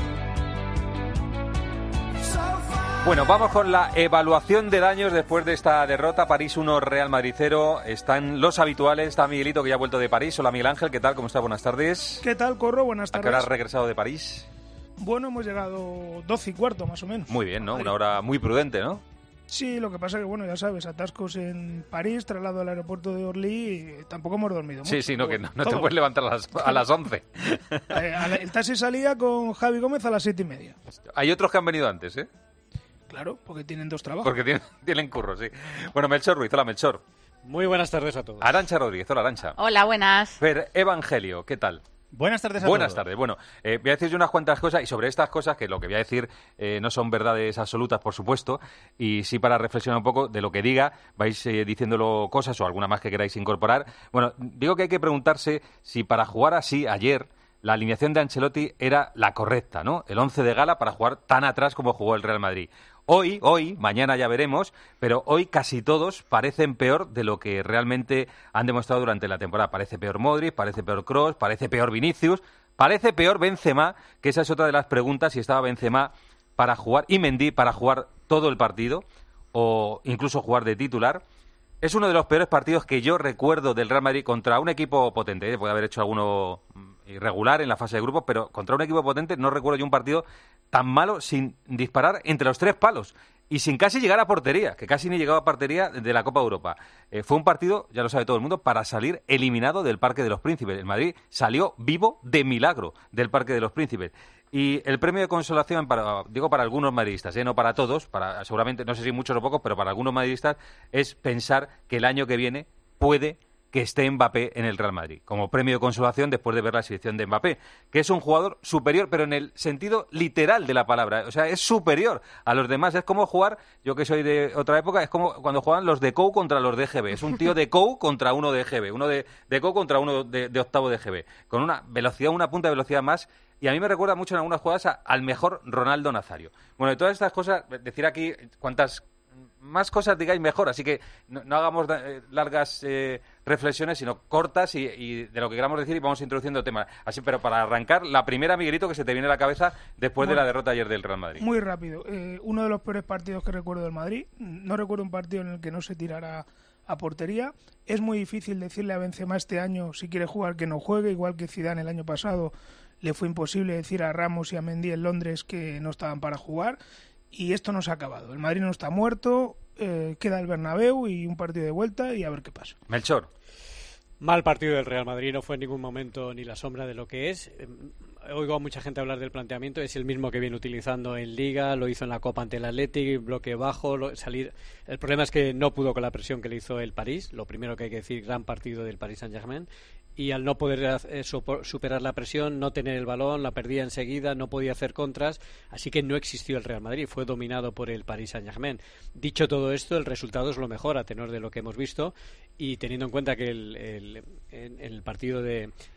So fight. Bueno, vamos con la evaluación de daños después de esta derrota. París uno, Real Madrid cero. Están los habituales. Está Miguelito, que ya ha vuelto de París. Hola, Miguel Ángel, ¿qué tal? ¿Cómo estás? Buenas tardes. ¿Qué tal, Corro? Buenas tardes. ¿A qué hora has regresado de París? Bueno, hemos llegado doce y cuarto, más o menos. Muy bien, ¿no? Una hora muy prudente, ¿no? Sí, lo que pasa que, bueno, ya sabes, atascos en París, traslado al aeropuerto de Orly, y tampoco hemos dormido mucho. Sí, sí, no, que no, no te Todo. puedes levantar a las, a las once. Eh, a la- el taxi salía con Javi Gómez a las siete y media. Hay otros que han venido antes, ¿eh? Claro, porque tienen dos trabajos. Porque tienen, tienen curro, sí. Bueno, Melchor Ruiz, hola, Melchor. Muy buenas tardes a todos. Arantxa Rodríguez, hola, Arantxa. Hola, buenas. Fer Evangelio, ¿qué tal? Buenas tardes a Buenas todos. tardes. Bueno, eh, voy a decir yo unas cuantas cosas y sobre estas cosas, que lo que voy a decir eh, no son verdades absolutas, por supuesto, y sí para reflexionar un poco de lo que diga, vais eh, diciéndolo cosas o alguna más que queráis incorporar. Bueno, digo que hay que preguntarse si para jugar así ayer la alineación de Ancelotti era la correcta, ¿no? El once de gala para jugar tan atrás como jugó el Real Madrid. Hoy, hoy, mañana ya veremos, pero hoy casi todos parecen peor de lo que realmente han demostrado durante la temporada. Parece peor Modric, parece peor Kroos, parece peor Vinicius, parece peor Benzema, que esa es otra de las preguntas, si estaba Benzema para jugar, y Mendy para jugar todo el partido, o incluso jugar de titular. Es uno de los peores partidos que yo recuerdo del Real Madrid contra un equipo potente, ¿eh? Puede haber hecho alguno irregular en la fase de grupos, pero contra un equipo potente no recuerdo yo un partido tan malo sin disparar entre los tres palos y sin casi llegar a portería, que casi ni llegaba a portería de la Copa Europa. Eh, fue un partido, ya lo sabe todo el mundo, para salir eliminado del Parque de los Príncipes. El Madrid salió vivo de milagro del Parque de los Príncipes. Y el premio de consolación, para, digo para algunos madridistas, ¿eh? No para todos, para seguramente, no sé si muchos o pocos, pero para algunos madridistas, es pensar que el año que viene puede que esté Mbappé en el Real Madrid, como premio de consolación después de ver la exhibición de Mbappé, que es un jugador superior, pero en el sentido literal de la palabra, o sea, es superior a los demás, es como jugar, yo que soy de otra época, es como cuando juegan los de C O U contra los de G B, es un tío de C O U contra uno de G B, uno de, de C O U contra uno de, de octavo de G B, con una velocidad, una punta de velocidad más, y a mí me recuerda mucho en algunas jugadas a, al mejor Ronaldo Nazario. Bueno, de todas estas cosas, decir aquí cuántas más cosas digáis mejor, así que no, no hagamos eh, largas eh, reflexiones, sino cortas y, y de lo que queramos decir y vamos introduciendo temas. Así, pero para arrancar, la primera, Miguelito, que se te viene a la cabeza después Bueno, de la derrota ayer del Real Madrid. Muy rápido. Eh, uno de los peores partidos que recuerdo del Madrid. No recuerdo un partido en el que no se tirara a portería. Es muy difícil decirle a Benzema este año, si quiere jugar, que no juegue, igual que Zidane el año pasado le fue imposible decir a Ramos y a Mendy en Londres que no estaban para jugar. Y esto no se ha acabado. El Madrid no está muerto, eh, queda el Bernabéu y un partido de vuelta y a ver qué pasa. Melchor. Mal partido del Real Madrid, no fue en ningún momento ni la sombra de lo que es. Oigo a mucha gente hablar del planteamiento, es el mismo que viene utilizando en Liga, lo hizo en la Copa ante el Athletic, bloque bajo, lo, salir. El problema es que no pudo con la presión que le hizo el París, lo primero que hay que decir, gran partido del Paris Saint-Germain, y al no poder eh, superar la presión, no tener el balón, la perdía enseguida, no podía hacer contras, así que no existió el Real Madrid, fue dominado por el Paris Saint-Germain. Dicho todo esto, el resultado es lo mejor a tenor de lo que hemos visto, y teniendo en cuenta que el, el, en, en el partido de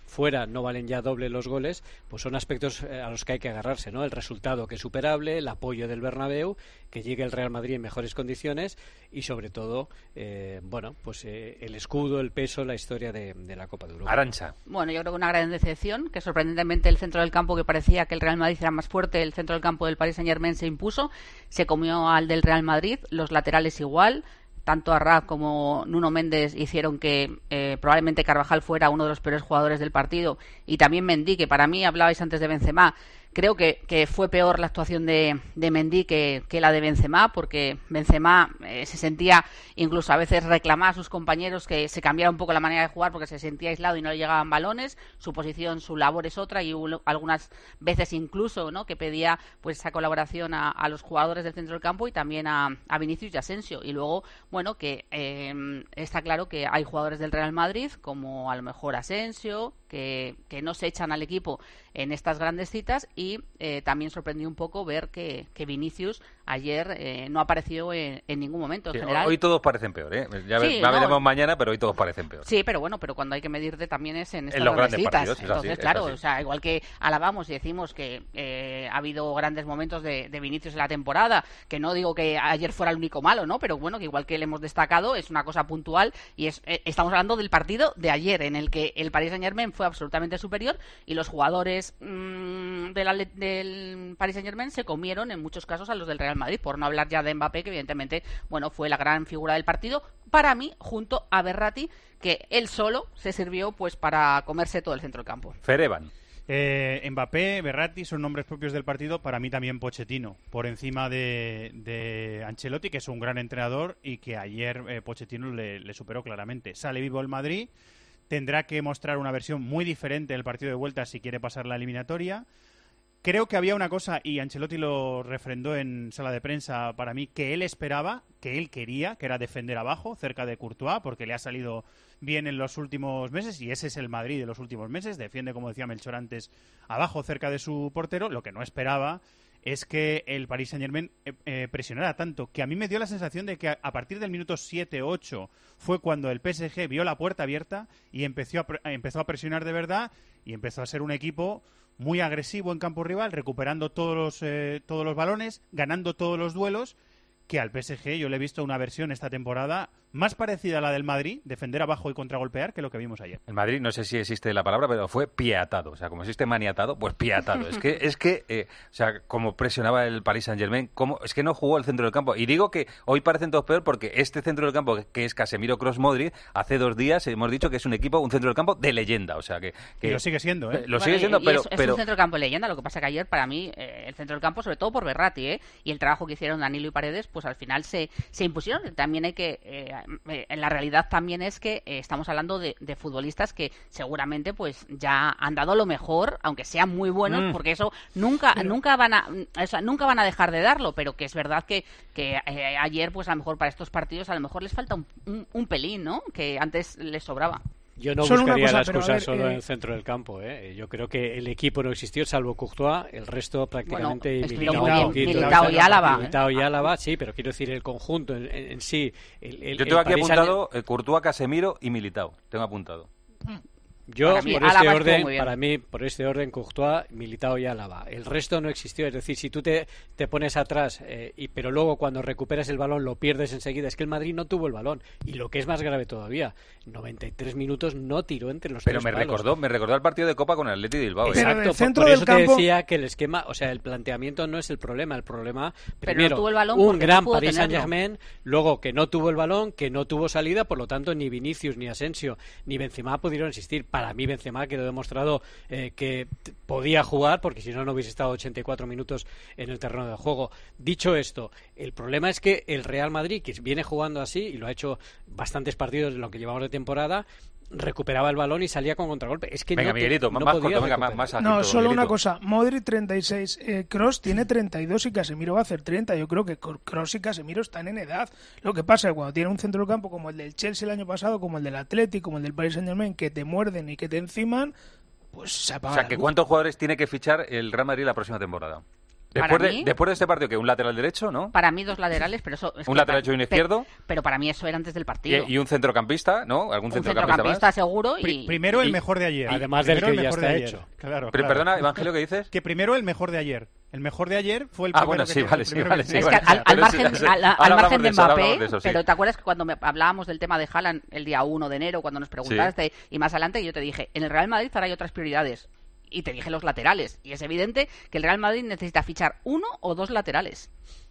fuera no valen ya doble los goles, pues son aspectos eh, a los que hay que agarrarse, ¿no? El resultado que es superable, el apoyo del Bernabéu, que llegue el Real Madrid en mejores condiciones y sobre todo, eh, bueno, pues eh, el escudo, el peso, la historia de, de la Copa de Europa. Arantxa. Bueno, yo creo que una gran decepción, que sorprendentemente el centro del campo, que parecía que el Real Madrid era más fuerte, el centro del campo del Paris Saint-Germain se impuso, se comió al del Real Madrid, los laterales igual. Tanto Arraf como Nuno Méndez hicieron que eh, probablemente Carvajal fuera uno de los peores jugadores del partido, y también Mendy, que para mí, hablabais antes de Benzema, creo que, que fue peor la actuación de, de Mendy que, que la de Benzema, porque Benzema eh, se sentía, incluso a veces reclamaba a sus compañeros que se cambiara un poco la manera de jugar porque se sentía aislado y no le llegaban balones, su posición, su labor es otra, y hubo algunas veces incluso, ¿no?, que pedía pues esa colaboración a, a los jugadores del centro del campo y también a, a Vinicius y Asensio. Y luego, bueno, que eh, está claro que hay jugadores del Real Madrid, como a lo mejor Asensio, que, que no se echan al equipo en estas grandes citas, y eh, también sorprendió un poco ver que, que Vinicius ayer eh, no apareció en, en ningún momento. En Sí, general, hoy todos parecen peor, ¿eh? Ya, Sí, ve- ya no. veremos mañana, pero hoy todos parecen peor. Sí, pero bueno, pero cuando hay que medirte también es en estas En los grandes grandes citas. partidos, es así, Entonces, es claro, así. o sea, igual que alabamos y decimos que eh, ha habido grandes momentos de, de Vinicius en la temporada, que no digo que ayer fuera el único malo, ¿no? Pero bueno, que igual que le hemos destacado, es una cosa puntual, y es eh, estamos hablando del partido de ayer, en el que el Paris Saint-Germain fue absolutamente superior y los jugadores mmm, del, Atlet- del Paris Saint-Germain se comieron en muchos casos a los del Real Madrid, por no hablar ya de Mbappé, que evidentemente, bueno, fue la gran figura del partido, para mí, junto a Berratti, que él solo se sirvió pues para comerse todo el centro del campo. Ferevan. Eh, Mbappé, Berratti son nombres propios del partido. Para mí también Pochettino, por encima de, de Ancelotti, que es un gran entrenador y que ayer eh, Pochettino le, le superó claramente. Sale vivo el Madrid, tendrá que mostrar una versión muy diferente del partido de vuelta si quiere pasar la eliminatoria. Creo que había una cosa, y Ancelotti lo refrendó en sala de prensa para mí, que él esperaba, que él quería, que era defender abajo, cerca de Courtois, porque le ha salido bien en los últimos meses, y ese es el Madrid de los últimos meses, defiende, como decía Melchor antes, abajo, cerca de su portero. Lo que no esperaba es que el Paris Saint-Germain eh, eh, presionara tanto, que a mí me dio la sensación de que a, a partir del minuto siete ocho fue cuando el P S G vio la puerta abierta y empezó a, pre- empezó a presionar de verdad, y empezó a ser un equipo muy agresivo en campo rival, recuperando todos los, eh, todos los balones, ganando todos los duelos, que al P S G yo le he visto una versión esta temporada más parecida a la del Madrid, defender abajo y contragolpear, que lo que vimos ayer. El Madrid, no sé si existe la palabra, pero fue piatado. O sea, como existe maniatado, pues piatado. Es que, es que eh, o sea, como presionaba el Paris Saint-Germain, como, es que no jugó el centro del campo. Y digo que hoy parecen todos peor porque este centro del campo, que es Casemiro, Kroos, Modric, hace dos días hemos dicho que es un equipo, un centro del campo de leyenda. O sea, que... que Y lo sigue siendo, ¿eh? Lo Bueno, sigue siendo, y pero... es, es pero... un centro del campo de leyenda. Lo que pasa que ayer, para mí, eh, el centro del campo, sobre todo por Berratti, ¿eh? y el trabajo que hicieron Danilo y Paredes, pues al final se, se impusieron. También hay que, eh, en la realidad también es que eh, estamos hablando de, de futbolistas que seguramente pues ya han dado lo mejor, aunque sean muy buenos, Mm. porque eso nunca Pero- nunca van a o sea, nunca van a dejar de darlo, pero que es verdad que, que eh, ayer pues a lo mejor para estos partidos a lo mejor les falta un, un, un pelín, ¿no? Que antes les sobraba. Yo no Solo una buscaría cosa, la pero a excusa ver, solo eh, en el centro del campo. ¿eh? Yo creo que el equipo no existió, salvo Courtois, el resto prácticamente Bueno, estuvieron Militao, muy bien, un poquito. Militao y Álava, ¿eh? Militao y Álava, sí, pero quiero decir el conjunto en, en- en sí. El, el- Yo el tengo aquí Paris apuntado eh, Courtois, Casemiro y Militao. Tengo apuntado. Yo, Para mí, por Álava este estuvo orden, muy bien. para mí, por este orden, Courtois, Militao y Álava. El resto no existió. Es decir, si tú te, te pones atrás, eh, y pero luego cuando recuperas el balón lo pierdes enseguida. Es que el Madrid no tuvo el balón. Y lo que es más grave todavía, noventa y tres minutos no tiró entre los Pero tres me palos. recordó, me recordó el partido de Copa con el Atleti de Bilbao. ¿eh? Exacto, por, por eso te decía que el esquema, o sea, el planteamiento no es el problema. El problema, Pero primero, no tuvo el balón un porque no gran pudo Paris tenerlo. Saint-Germain, luego que no tuvo el balón, que no tuvo salida, por lo tanto ni Vinicius, ni Asensio, ni Benzema pudieron asistir. Para mí Benzema quedó demostrado eh, que t- podía jugar, porque si no, no hubiese estado ochenta y cuatro minutos en el terreno de juego. Dicho esto, el problema es que el Real Madrid, que viene jugando así, y lo ha hecho bastantes partidos en lo que llevamos de temporada, recuperaba el balón y salía con contragolpe. Es que Venga, no te- Miguelito, no más podía corto, venga, recuperar. más, más No, agito, solo una Miguelito. cosa. Modric treinta y seis, eh, Kroos tiene treinta y dos y Casemiro va a hacer treinta. Yo creo que Kroos y Casemiro están en edad. Lo que pasa es que cuando tiene un centro del campo como el del Chelsea el año pasado, como el del Atleti, como el del Paris Saint-Germain, que te muerden y que te enciman, pues se O apaga sea, la que luz. ¿cuántos jugadores tiene que fichar el Real Madrid la próxima temporada? Después de, mí, después de este partido, ¿qué? ¿Un lateral derecho, no? Para mí dos laterales, pero eso... Es ¿Un que lateral para, derecho y un izquierdo? Pero, pero para mí eso era antes del partido. Y, y un centrocampista, ¿no? ¿Algún un centrocampista, centrocampista más? seguro y... Pri- primero el y- mejor de ayer. Además del Primero que el ya mejor está de ayer. hecho. Claro, Pero, claro. perdona, Evangelio, ¿qué dices? Que primero el mejor de ayer. El mejor de ayer fue el Ah, primero bueno, que sí, el vale, sí, primero vale, que- sí, Es vale. que al, al Pero margen, sí, sí. al, al Ahora hablamos margen de de eso, ahora Mbappé, hablamos de eso, sí. pero ¿te acuerdas que cuando me hablábamos del tema de Haaland el día uno de enero, cuando nos preguntaste, y más adelante yo te dije, en el Real Madrid ahora hay otras prioridades, y te dije los laterales, y es evidente que el Real Madrid necesita fichar uno o dos laterales,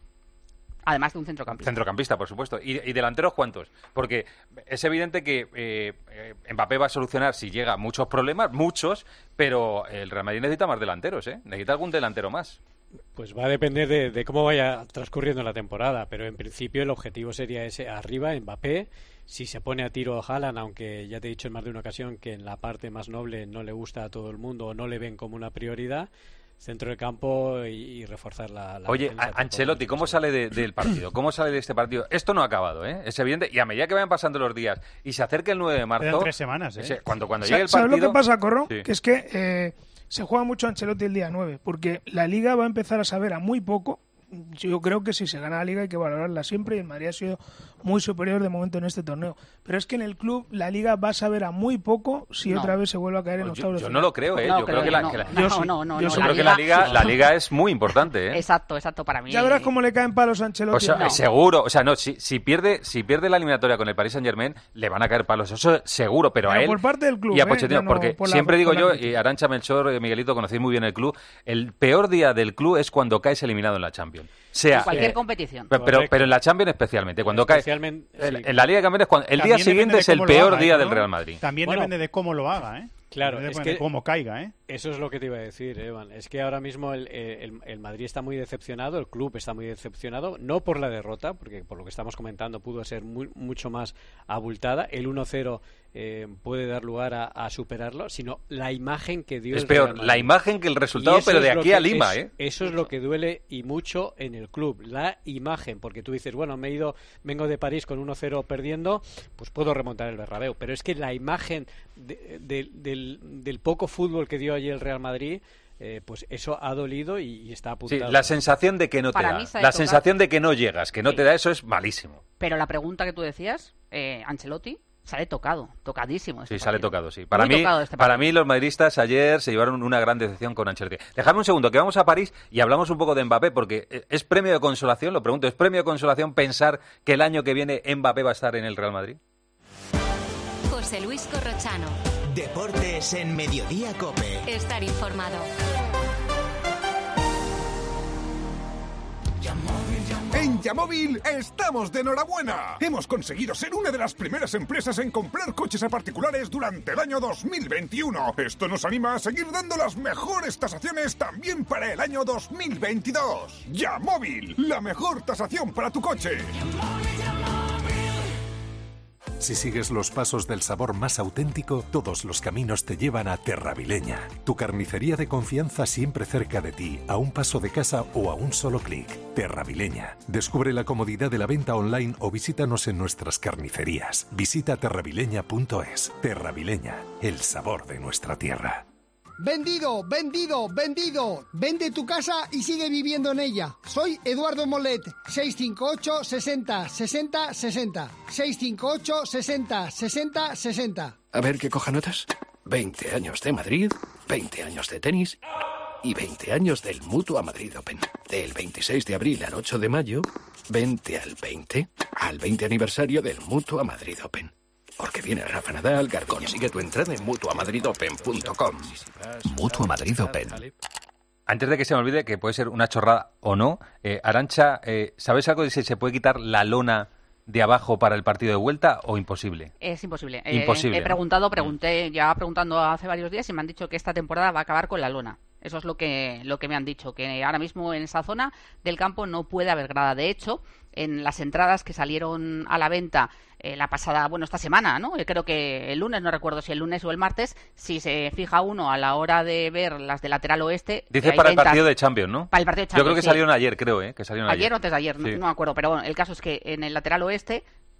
además de un centrocampista. Centrocampista, por supuesto. ¿Y, y delanteros cuántos? Porque es evidente que eh, eh, Mbappé va a solucionar, si llega, muchos problemas, muchos, pero el Real Madrid necesita más delanteros, ¿eh? Necesita algún delantero más. Pues va a depender de, de cómo vaya transcurriendo la temporada, pero en principio el objetivo sería ese, arriba, Mbappé. Si se pone a tiro Haaland, aunque ya te he dicho en más de una ocasión que en la parte más noble no le gusta a todo el mundo o no le ven como una prioridad, centro del campo y, y reforzar la, la Oye, defensa. a- Ancelotti, ¿cómo sale de- del partido? ¿Cómo sale de este partido? Esto no ha acabado, ¿eh? Es evidente. Y a medida que vayan pasando los días y se acerque el nueve de marzo... Quedan tres semanas, ¿eh? ese- cuando cuando Sa- llegue el ¿Sabes partido... lo que pasa, Corro? Sí. Que es que eh, se juega mucho Ancelotti el día nueve, porque la Liga va a empezar a saber a muy poco. Yo creo que si se gana la Liga hay que valorarla siempre y el Madrid ha sido muy superior de momento en este torneo. Pero es que en el club la Liga va a saber a muy poco si No. otra vez se vuelve a caer en Yo, octavos de yo final. no lo creo, ¿eh? No, yo creo creo que que la, no. que la- No, Yo sí, no, no, yo no, sí. yo la creo que la Liga- Liga, la Liga es muy importante, ¿eh? Exacto, exacto, para mí. Ya verás cómo le caen palos a Ancelotti. O sea, No. seguro, o sea, no, si, si pierde si pierde la eliminatoria con el Paris Saint-Germain, le van a caer palos, eso seguro, pero, Pero a él por parte del club, y a ¿eh? Pochettino, Ya no porque por la- siempre digo por la yo, actitud. y Arantxa, Melchor, eh, Miguelito, conocéis muy bien el club, el peor día del club es cuando caes eliminado en la Champions. Sea, En cualquier eh, competición. Pero, pero, pero en la Champions especialmente, cuando cae... Especialmente, En, sí. en la Liga de Campeones, cuando, el También día depende siguiente de es el cómo lo peor haga, día ¿no? del Real Madrid. También Bueno, depende de cómo lo haga, ¿eh? Claro, Depende es de que cómo caiga, ¿eh? eso es lo que te iba a decir, Evan. Es que ahora mismo el, el, el Madrid está muy decepcionado, el club está muy decepcionado, no por la derrota, porque por lo que estamos comentando pudo ser muy, mucho más abultada. El uno cero eh, puede dar lugar a, a superarlo, sino la imagen que dio Es el Real peor Madrid. la imagen que el resultado, Y eso pero es de lo aquí que- a Lima, es- ¿eh? Eso es lo que duele y mucho en el club, la imagen, porque tú dices, bueno, me he ido, vengo de París con uno cero perdiendo, pues puedo remontar el Bernabéu, pero es que la imagen de- de- del, del poco fútbol que dio ayer el Real Madrid, eh, pues eso ha dolido y, y está Sí, apuntado. la sensación de que no te Para da, mí se ha la tocado- sensación de que no llegas, que no Sí. te da, eso es malísimo. Pero la pregunta que tú decías, eh, Ancelotti, sale tocado, tocadísimo. este Sí, sale partido. tocado, sí. Para Muy mí, tocado este para partido. mí los madridistas ayer se llevaron una gran decepción con Ancelotti. Dejadme un segundo, que vamos a París y hablamos un poco de Mbappé, porque eh, es premio de consolación, lo pregunto, ¿es premio de consolación pensar que el año que viene Mbappé va a estar en el Real Madrid? José Luis Corrochano. Deportes en Mediodía Cope. Estar informado. En Yamóvil estamos de enhorabuena. Hemos conseguido ser una de las primeras empresas en comprar coches a particulares durante el año dos mil veintiuno. Esto nos anima a seguir dando las mejores tasaciones también para el año dos mil veintidós. Yamóvil, la mejor tasación para tu coche. Si sigues los pasos del sabor más auténtico, todos los caminos te llevan a Terravileña, tu carnicería de confianza siempre cerca de ti, a un paso de casa o a un solo clic. Terravileña. Descubre la comodidad de la venta online o visítanos en nuestras carnicerías. Visita terravileña punto es. Terravileña, el sabor de nuestra tierra. Vendido, vendido, vendido. Vende tu casa y sigue viviendo en ella. Soy Eduardo Molet. seis cinco ocho, sesenta, sesenta, sesenta. seis cinco ocho, sesenta, sesenta, sesenta. A ver qué coja notas. veinte años de Madrid, veinte años de tenis y veinte años del Mutua Madrid Open. Del veintiséis de abril al ocho de mayo, vente al veinte, al veinte aniversario del Mutua Madrid Open. Porque viene Rafa Nadal, Garcón. Consigue tu entrada en mutua madrid open punto com. Mutua Madrid Open. Antes de que se me olvide, que puede ser una chorrada o no, eh, Arantxa, eh, ¿sabes algo de si se puede quitar la lona de abajo para el partido de vuelta o imposible? Es imposible. Imposible, Eh, he ¿no? preguntado, pregunté, ya preguntando hace varios días y me han dicho que esta temporada va a acabar con la lona. Eso es lo que, lo que me han dicho, que ahora mismo en esa zona del campo no puede haber grada. De hecho, en las entradas que salieron a la venta eh, la pasada, bueno, esta semana, ¿no? Yo creo que el lunes, no recuerdo si el lunes o el martes, si se fija uno a la hora de ver las de lateral oeste... Dices hay para el ventas- partido de Champions, ¿no? Para el partido de Yo creo Champions, que sí. salieron ayer, creo, ¿eh? Que salieron ayer. Ayer o antes de ayer, no, Sí. no me acuerdo, pero bueno, el caso es que en el lateral oeste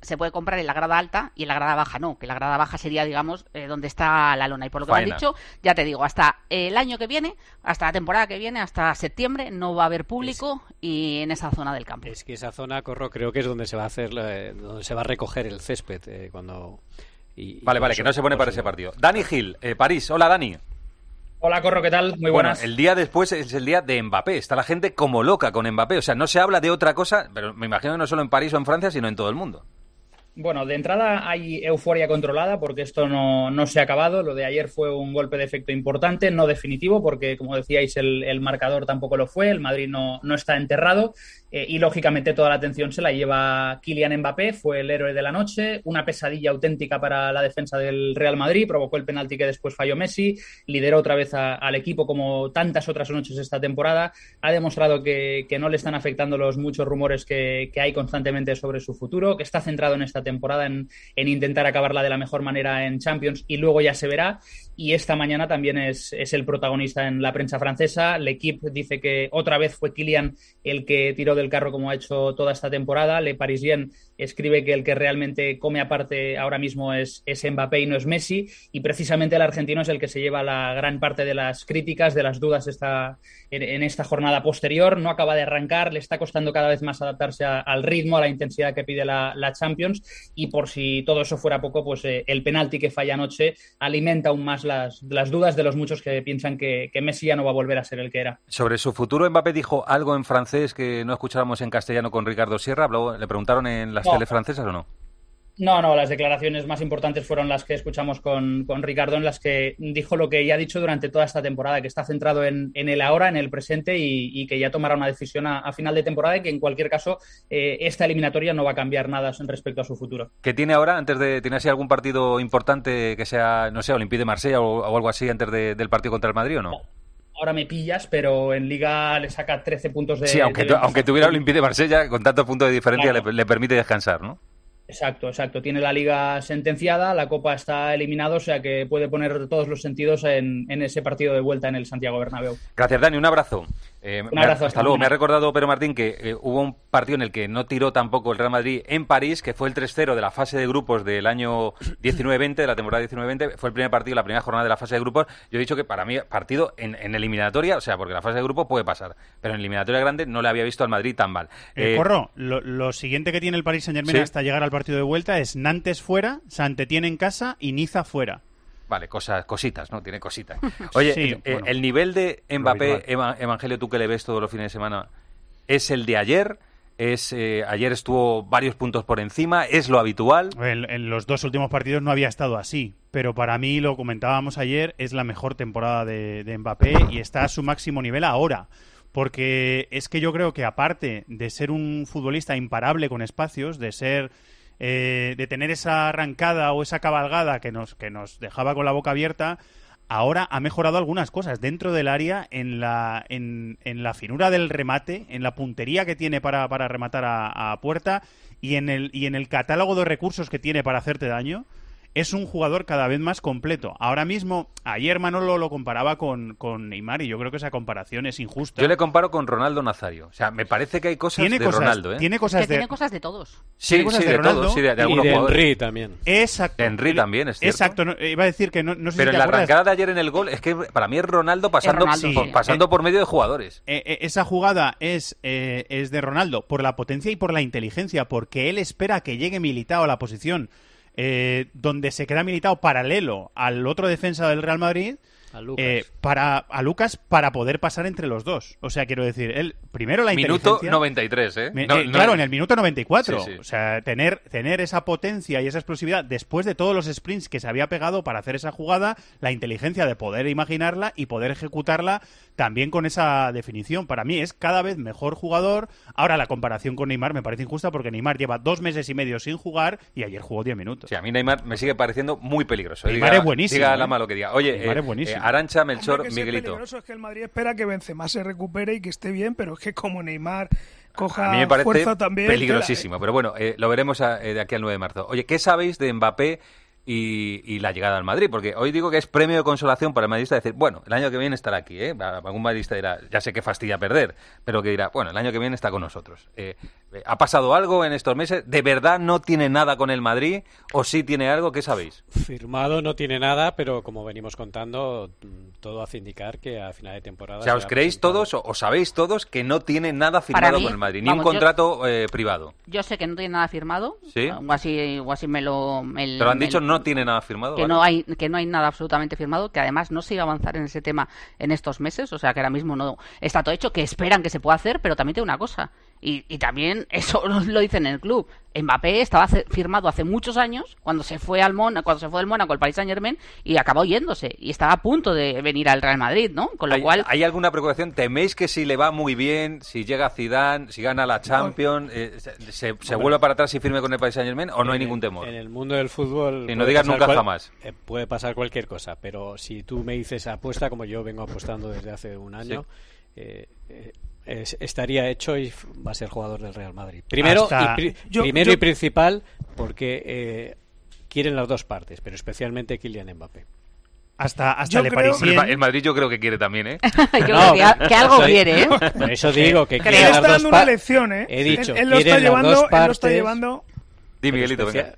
se puede comprar en la grada alta y en la grada baja no, que la grada baja sería, digamos, eh, donde está la lona. Y por lo que Faena. me han dicho, ya te digo, hasta el año que viene, hasta la temporada que viene, hasta septiembre, no va a haber público y en esa zona del campo. Es que esa zona, Corro, creo que es donde se va a hacer, eh, donde se va a recoger el césped eh, cuando. Y, y Vale, vale, eso, que no se pone para ese partido. Dani Gil, eh, París. Hola, Dani. Hola, Corro, ¿qué tal? Muy Bueno, buenas. el día después es el día de Mbappé. Está la gente como loca con Mbappé. O sea, no se habla de otra cosa, pero me imagino que no solo en París o en Francia, sino en todo el mundo. Bueno, de entrada hay euforia controlada porque esto no, no se ha acabado. Lo de ayer fue un golpe de efecto importante, no definitivo, porque, como decíais, el, el marcador tampoco lo fue. El Madrid no, no está enterrado. Eh, y, lógicamente, toda la atención se la lleva Kylian Mbappé. Fue el héroe de la noche. Una pesadilla auténtica para la defensa del Real Madrid. Provocó el penalti que después falló Messi. Lideró otra vez a, al equipo como tantas otras noches esta temporada. Ha demostrado que, que no le están afectando los muchos rumores que, que hay constantemente sobre su futuro, que está centrado en esta temporada en, en intentar acabarla de la mejor manera en Champions y luego ya se verá. Y esta mañana también es, es el protagonista en la prensa francesa. L'Equipe dice que otra vez fue Kylian el que tiró del carro como ha hecho toda esta temporada. Le Parisien escribe que el que realmente come aparte ahora mismo es, es Mbappé y no es Messi, y precisamente el argentino es el que se lleva la gran parte de las críticas, de las dudas esta, en, en esta jornada posterior. No acaba de arrancar, le está costando cada vez más adaptarse a, al ritmo, a la intensidad que pide la, la Champions, y por si todo eso fuera poco, pues eh, el penalti que falla anoche alimenta aún más las, las dudas de los muchos que piensan que, que Messi ya no va a volver a ser el que era. Sobre su futuro, Mbappé dijo algo en francés que no escuchábamos en castellano con Ricardo Sierra. Habló, ¿le preguntaron en las No. teles francesas o no? No, no, las declaraciones más importantes fueron las que escuchamos con, con Ricardo, en las que dijo lo que ya ha dicho durante toda esta temporada, que está centrado en, en el ahora, en el presente, y, y que ya tomará una decisión a, a final de temporada, y que en cualquier caso eh, esta eliminatoria no va a cambiar nada respecto a su futuro. ¿Qué tiene ahora, antes de... ¿Tiene así algún partido importante que sea, no sé, Olympique de Marsella o, o algo así antes de, del partido contra el Madrid o no? Ahora me pillas, pero en Liga le saca trece puntos de... Sí, aunque, de tu- aunque tuviera Olympique de Marsella, con tantos puntos de diferencia, Claro. le, le permite descansar, ¿no? Exacto, exacto. Tiene la Liga sentenciada, la Copa está eliminada, o sea que puede poner todos los sentidos en, en ese partido de vuelta en el Santiago Bernabéu. Gracias, Dani. Un abrazo. Eh, Un me ha- abrazo, hasta hasta luego. mañana. Me ha recordado, Pedro Martín, que eh, hubo un partido en el que no tiró tampoco el Real Madrid en París, que fue el tres cero de la fase de grupos del año diecinueve veinte, de la temporada diecinueve veinte. Fue el primer partido, la primera jornada de la fase de grupos. Yo he dicho que para mí, partido en, en eliminatoria, o sea, porque la fase de grupos puede pasar, pero en eliminatoria grande no le había visto al Madrid tan mal. Eh, Eh, Corro, lo, lo siguiente que tiene el Paris Saint-Germain ¿Sí? hasta llegar al partido de vuelta es Nantes fuera, Saint-Étienne en casa y Niza fuera. Vale, cosas, cositas, ¿no? Tiene cositas. Oye, Sí, eh, bueno, el nivel de lo Mbappé, habitual. Eva- Evangelio, tú que le ves todos los fines de semana, ¿es el de ayer? Es eh, ayer estuvo varios puntos por encima, ¿es lo habitual? En, en los dos últimos partidos no había estado así, pero para mí, lo comentábamos ayer, es la mejor temporada de, de Mbappé y está a su máximo nivel ahora. Porque es que yo creo que aparte de ser un futbolista imparable con espacios, de ser eh, de tener esa arrancada o esa cabalgada que nos, que nos dejaba con la boca abierta, ahora ha mejorado algunas cosas dentro del área, en la, en, en la finura del remate, en la puntería que tiene para, para rematar a, a puerta y en, el, y en el catálogo de recursos que tiene para hacerte daño. Es un jugador cada vez más completo. Ahora mismo, ayer Manolo lo comparaba con, con Neymar y yo creo que esa comparación es injusta. Yo le comparo con Ronaldo Nazario. O sea, me parece que hay cosas Tiene de cosas- Ronaldo, ¿eh? tiene cosas que tiene cosas de todos. Sí, Tiene cosas sí, de de, Ronaldo todos, sí, de, de y algunos de jugadores. Henry también. Exacto. Henry también, es cierto. Exacto. No, iba a decir que no, no sé Pero si en te la acuerdas. arrancada de ayer en el gol, es que para mí es Ronaldo pasando, Es Ronaldo, por, sí. pasando Eh, por medio de jugadores. Eh, eh, esa jugada es, eh, es de Ronaldo por la potencia y por la inteligencia, porque él espera que llegue Militao a la posición eh, donde se queda Militao paralelo al otro defensa del Real Madrid. A Lucas. eh, para, a Lucas para poder pasar entre los dos. O sea, quiero decir, él primero la Minuto inteligencia... noventa y tres, ¿eh? Me- No, eh, no- claro, en el minuto noventa y cuatro. Sí, sí. O sea, tener, tener esa potencia y esa explosividad después de todos los sprints que se había pegado para hacer esa jugada, la inteligencia de poder imaginarla y poder ejecutarla también con esa definición. Para mí es cada vez mejor jugador. Ahora, la comparación con Neymar me parece injusta porque Neymar lleva dos meses y medio sin jugar y ayer jugó diez minutos. Sí, a mí Neymar me sigue pareciendo muy peligroso. Neymar Diga- es buenísimo, Diga ¿eh? la malo que diga. Oye, Neymar eh, es buenísimo. eh, Arantxa, Melchor, Hombre, que si es Miguelito. peligroso es que el Madrid espera que Benzema se recupere y que esté bien, pero es que como Neymar coja A mí me parece fuerza también... peligrosísimo, pero bueno, eh, lo veremos a- eh, de aquí al nueve de marzo. Oye, ¿qué sabéis de Mbappé y, y la llegada al Madrid, porque hoy digo que es premio de consolación para el madridista decir, bueno, el año que viene estará aquí, ¿eh? Algún madridista dirá, ya sé que fastidia perder, pero que dirá, bueno, el año que viene está con nosotros. Eh, ¿Ha pasado algo en estos meses? ¿De verdad no tiene nada con el Madrid o sí tiene algo? ¿Qué sabéis? Firmado no tiene nada, pero como venimos contando, todo hace indicar que a final de temporada... O sea, ¿os creéis todos o, o sabéis todos que no tiene nada firmado mí, con el Madrid? Ni vamos, un contrato yo, eh, privado. Yo sé que no tiene nada firmado. ¿Sí? O así, o así me lo... Me, ¿Te lo han me, dicho? No tiene nada firmado. Que, ¿vale? no hay, que no hay nada absolutamente firmado, que además no se iba a avanzar en ese tema en estos meses, o sea que ahora mismo no está todo hecho, que esperan que se pueda hacer, pero también tiene una cosa, y, y también eso lo dicen en el club. Mbappé estaba hace, firmado hace muchos años cuando se fue al Mon, cuando se fue del Mónaco al Paris Saint-Germain y acabó yéndose y estaba a punto de venir al Real Madrid, ¿no? Con lo ¿Hay, cual ¿Hay alguna preocupación? ¿Teméis que si le va muy bien, si llega Zidane, si gana la Champions, eh, se, se, se vuelva para atrás y firme con el Paris Saint-Germain o no hay en ningún temor? En el mundo del fútbol... Y no digas nunca cual, jamás. Eh, puede pasar cualquier cosa, pero si tú me dices apuesta, como yo vengo apostando desde hace un año... Sí. Eh, eh, Es, estaría hecho y va a ser jugador del Real Madrid. Primero, Hasta... y, pri yo, primero yo... y principal porque eh, quieren las dos partes, pero especialmente Kylian Mbappé. Hasta, hasta Le creo... Parisien... El Madrid yo creo que quiere también, ¿eh? yo no, creo que, que algo soy... quiere, ¿eh? Por eso digo que quiere él las está dos dando una lección, ¿eh? He dicho, él, él, lo está llevando, las dos él lo está llevando... Di, Miguelito, venga.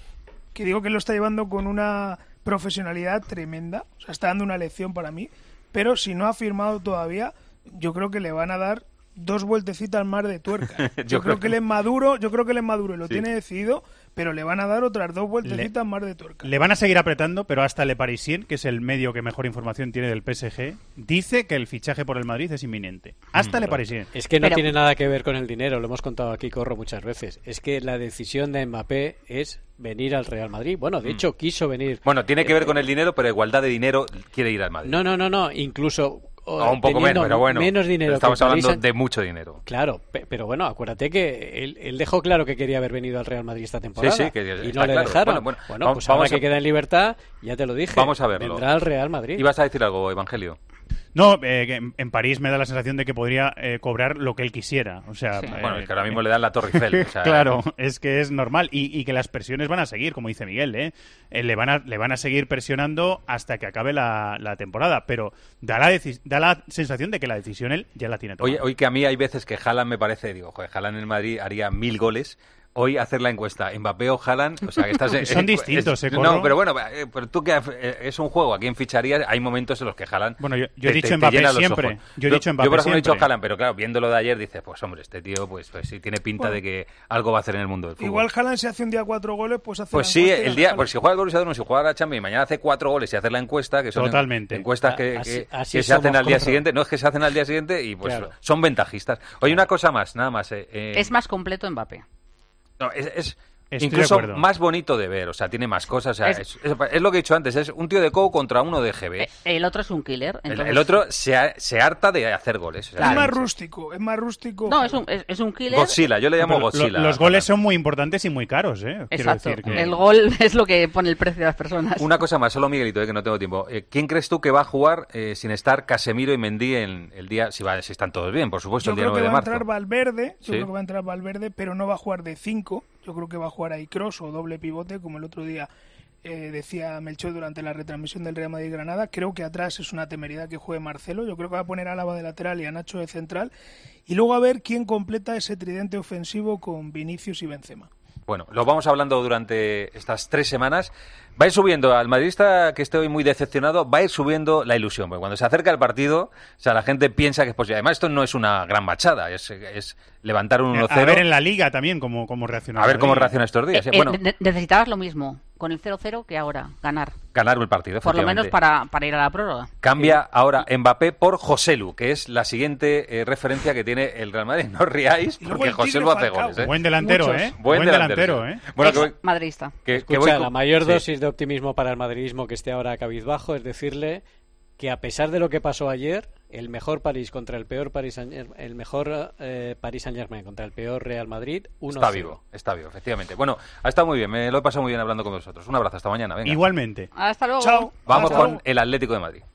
Que digo que él lo está llevando con una profesionalidad tremenda. O sea, está dando una lección para mí. Pero si no ha firmado todavía, yo creo que le van a dar dos vueltecitas más de tuerca. Yo, yo creo, creo que él es maduro, yo creo que él es maduro y lo sí. tiene decidido, pero le van a dar otras dos vueltecitas le, más de tuerca. Le van a seguir apretando, pero hasta Le Parisien, que es el medio que mejor información tiene del P S G, dice que el fichaje por el Madrid es inminente. Hasta mm, Le Parisien. Es que no pero... tiene nada que ver con el dinero, lo hemos contado aquí, Corro, muchas veces. Es que la decisión de Mbappé es venir al Real Madrid. Bueno, de hecho, mm. quiso venir. Bueno, tiene que ver con el dinero, pero igualdad de dinero quiere ir al Madrid. No, no, no, no. Incluso... O un poco menos, pero bueno. Menos dinero. Pero estamos hablando San... de mucho dinero. Claro, pe pero bueno, acuérdate que él, él dejó claro que quería haber venido al Real Madrid esta temporada. Sí, sí, que y no le claro. dejaron. Bueno, bueno, bueno vamos, pues ahora vamos que a... queda en libertad, ya te lo dije. Vamos a verlo. Vendrá al Real Madrid. ¿Ibas a decir algo, Evangelio? No, eh, que en, en París me da la sensación de que podría eh, cobrar lo que él quisiera. O sea, sí. eh, bueno, es que ahora mismo eh, le dan la Torre Eiffel. O sea, claro, es que es normal. Y, y que las presiones van a seguir, como dice Miguel. ¿eh? Eh, le, van a, le van a seguir presionando hasta que acabe la, la temporada. Pero da la, da la sensación de que la decisión él ya la tiene tomada. Oye, hoy que a mí hay veces que Haaland me parece, digo, joder, Haaland en el Madrid haría mil goles. Hoy hacer la encuesta, Mbappé o Haaland, o sea, que estás... Son distintos, ¿eh, No, pero bueno, pero tú que es un juego, ¿a quién ficharías? Hay momentos en los que Haaland... Bueno, yo, yo he dicho te, Mbappé te siempre. Yo he dicho Mbappé Yo, por ejemplo, siempre. he dicho Haaland, pero claro, viéndolo de ayer, dices, pues hombre, este tío, pues, pues sí, tiene pinta bueno, de que algo va a hacer en el mundo del fútbol. Igual Haaland si hace un día cuatro goles, pues hace Pues sí, el día, pues si juega el Borussia Dortmund, si juega la Champions y mañana hace cuatro goles y hace la encuesta, que son Totalmente. encuestas que, así, que, así que se hacen al día corro. siguiente, no es que se hacen al día siguiente y pues claro. son ventajistas. Oye, una cosa más, nada más. Eh, eh, es más completo Mbappé. No, es... es Estoy incluso más bonito de ver, o sea, tiene más cosas. O sea, es, es, es, es lo que he dicho antes, es un tío de Coco contra uno de G B. El otro es un killer. Entonces... El, el otro se, se harta de hacer goles. O sea, es más rústico, es más rústico. No, es un, es, es un killer. Godzilla, yo le llamo Pero Godzilla. Lo, los goles son muy importantes y muy caros, ¿eh? Quiero Exacto. decir que... El gol es lo que pone el precio de las personas. Una cosa más, solo Miguelito, eh, que no tengo tiempo. Eh, ¿Quién crees tú que va a jugar eh, sin estar Casemiro y Mendy en el día, si, va, si están todos bien, por supuesto, yo el día nueve de marzo? Yo creo que va a entrar Valverde, yo ¿Sí? creo que va a entrar Valverde, pero no va a jugar de cinco. Yo creo que va a jugar ahí Kroos o doble pivote, como el otro día eh, decía Melchor durante la retransmisión del Real Madrid-Granada. Creo que atrás es una temeridad que juegue Marcelo. Yo creo que va a poner a Álava de lateral y a Nacho de central. Y luego a ver quién completa ese tridente ofensivo con Vinicius y Benzema. Bueno, lo vamos hablando durante estas tres semanas. Va a ir subiendo, al madridista que esté hoy muy decepcionado, va a ir subiendo la ilusión. Porque cuando se acerca el partido, o sea, la gente piensa que es posible. Además, esto no es una gran machada, es, es levantar un uno cero. A ver en la Liga también cómo, cómo reacciona. A ver cómo reacciona estos días. Eh, bueno, eh, necesitabas lo mismo con el cero cero que ahora, ganar. Ganar el partido, por lo menos para, para ir a la prórroga. Cambia sí. ahora Mbappé por Joselu, que es la siguiente eh, referencia que tiene el Real Madrid. No os riáis, porque Joselu hace goles. ¿eh? Buen delantero, Muchos. ¿eh? Buen, Buen delantero, delantero, ¿eh? Bueno, que voy, madridista. Que, Escucha, que voy con... la mayor sí. dosis de optimismo para el madridismo que esté ahora cabizbajo es decirle que a pesar de lo que pasó ayer, el mejor París contra el peor Paris Saint el mejor eh, Paris Saint-Germain contra el peor Real Madrid, uno está vivo, está vivo, efectivamente. Bueno, ha estado muy bien, me lo he pasado muy bien hablando con vosotros. Un abrazo, hasta mañana, venga. Igualmente. Hasta luego. Chao. Vamos hasta con luego. el Atlético de Madrid.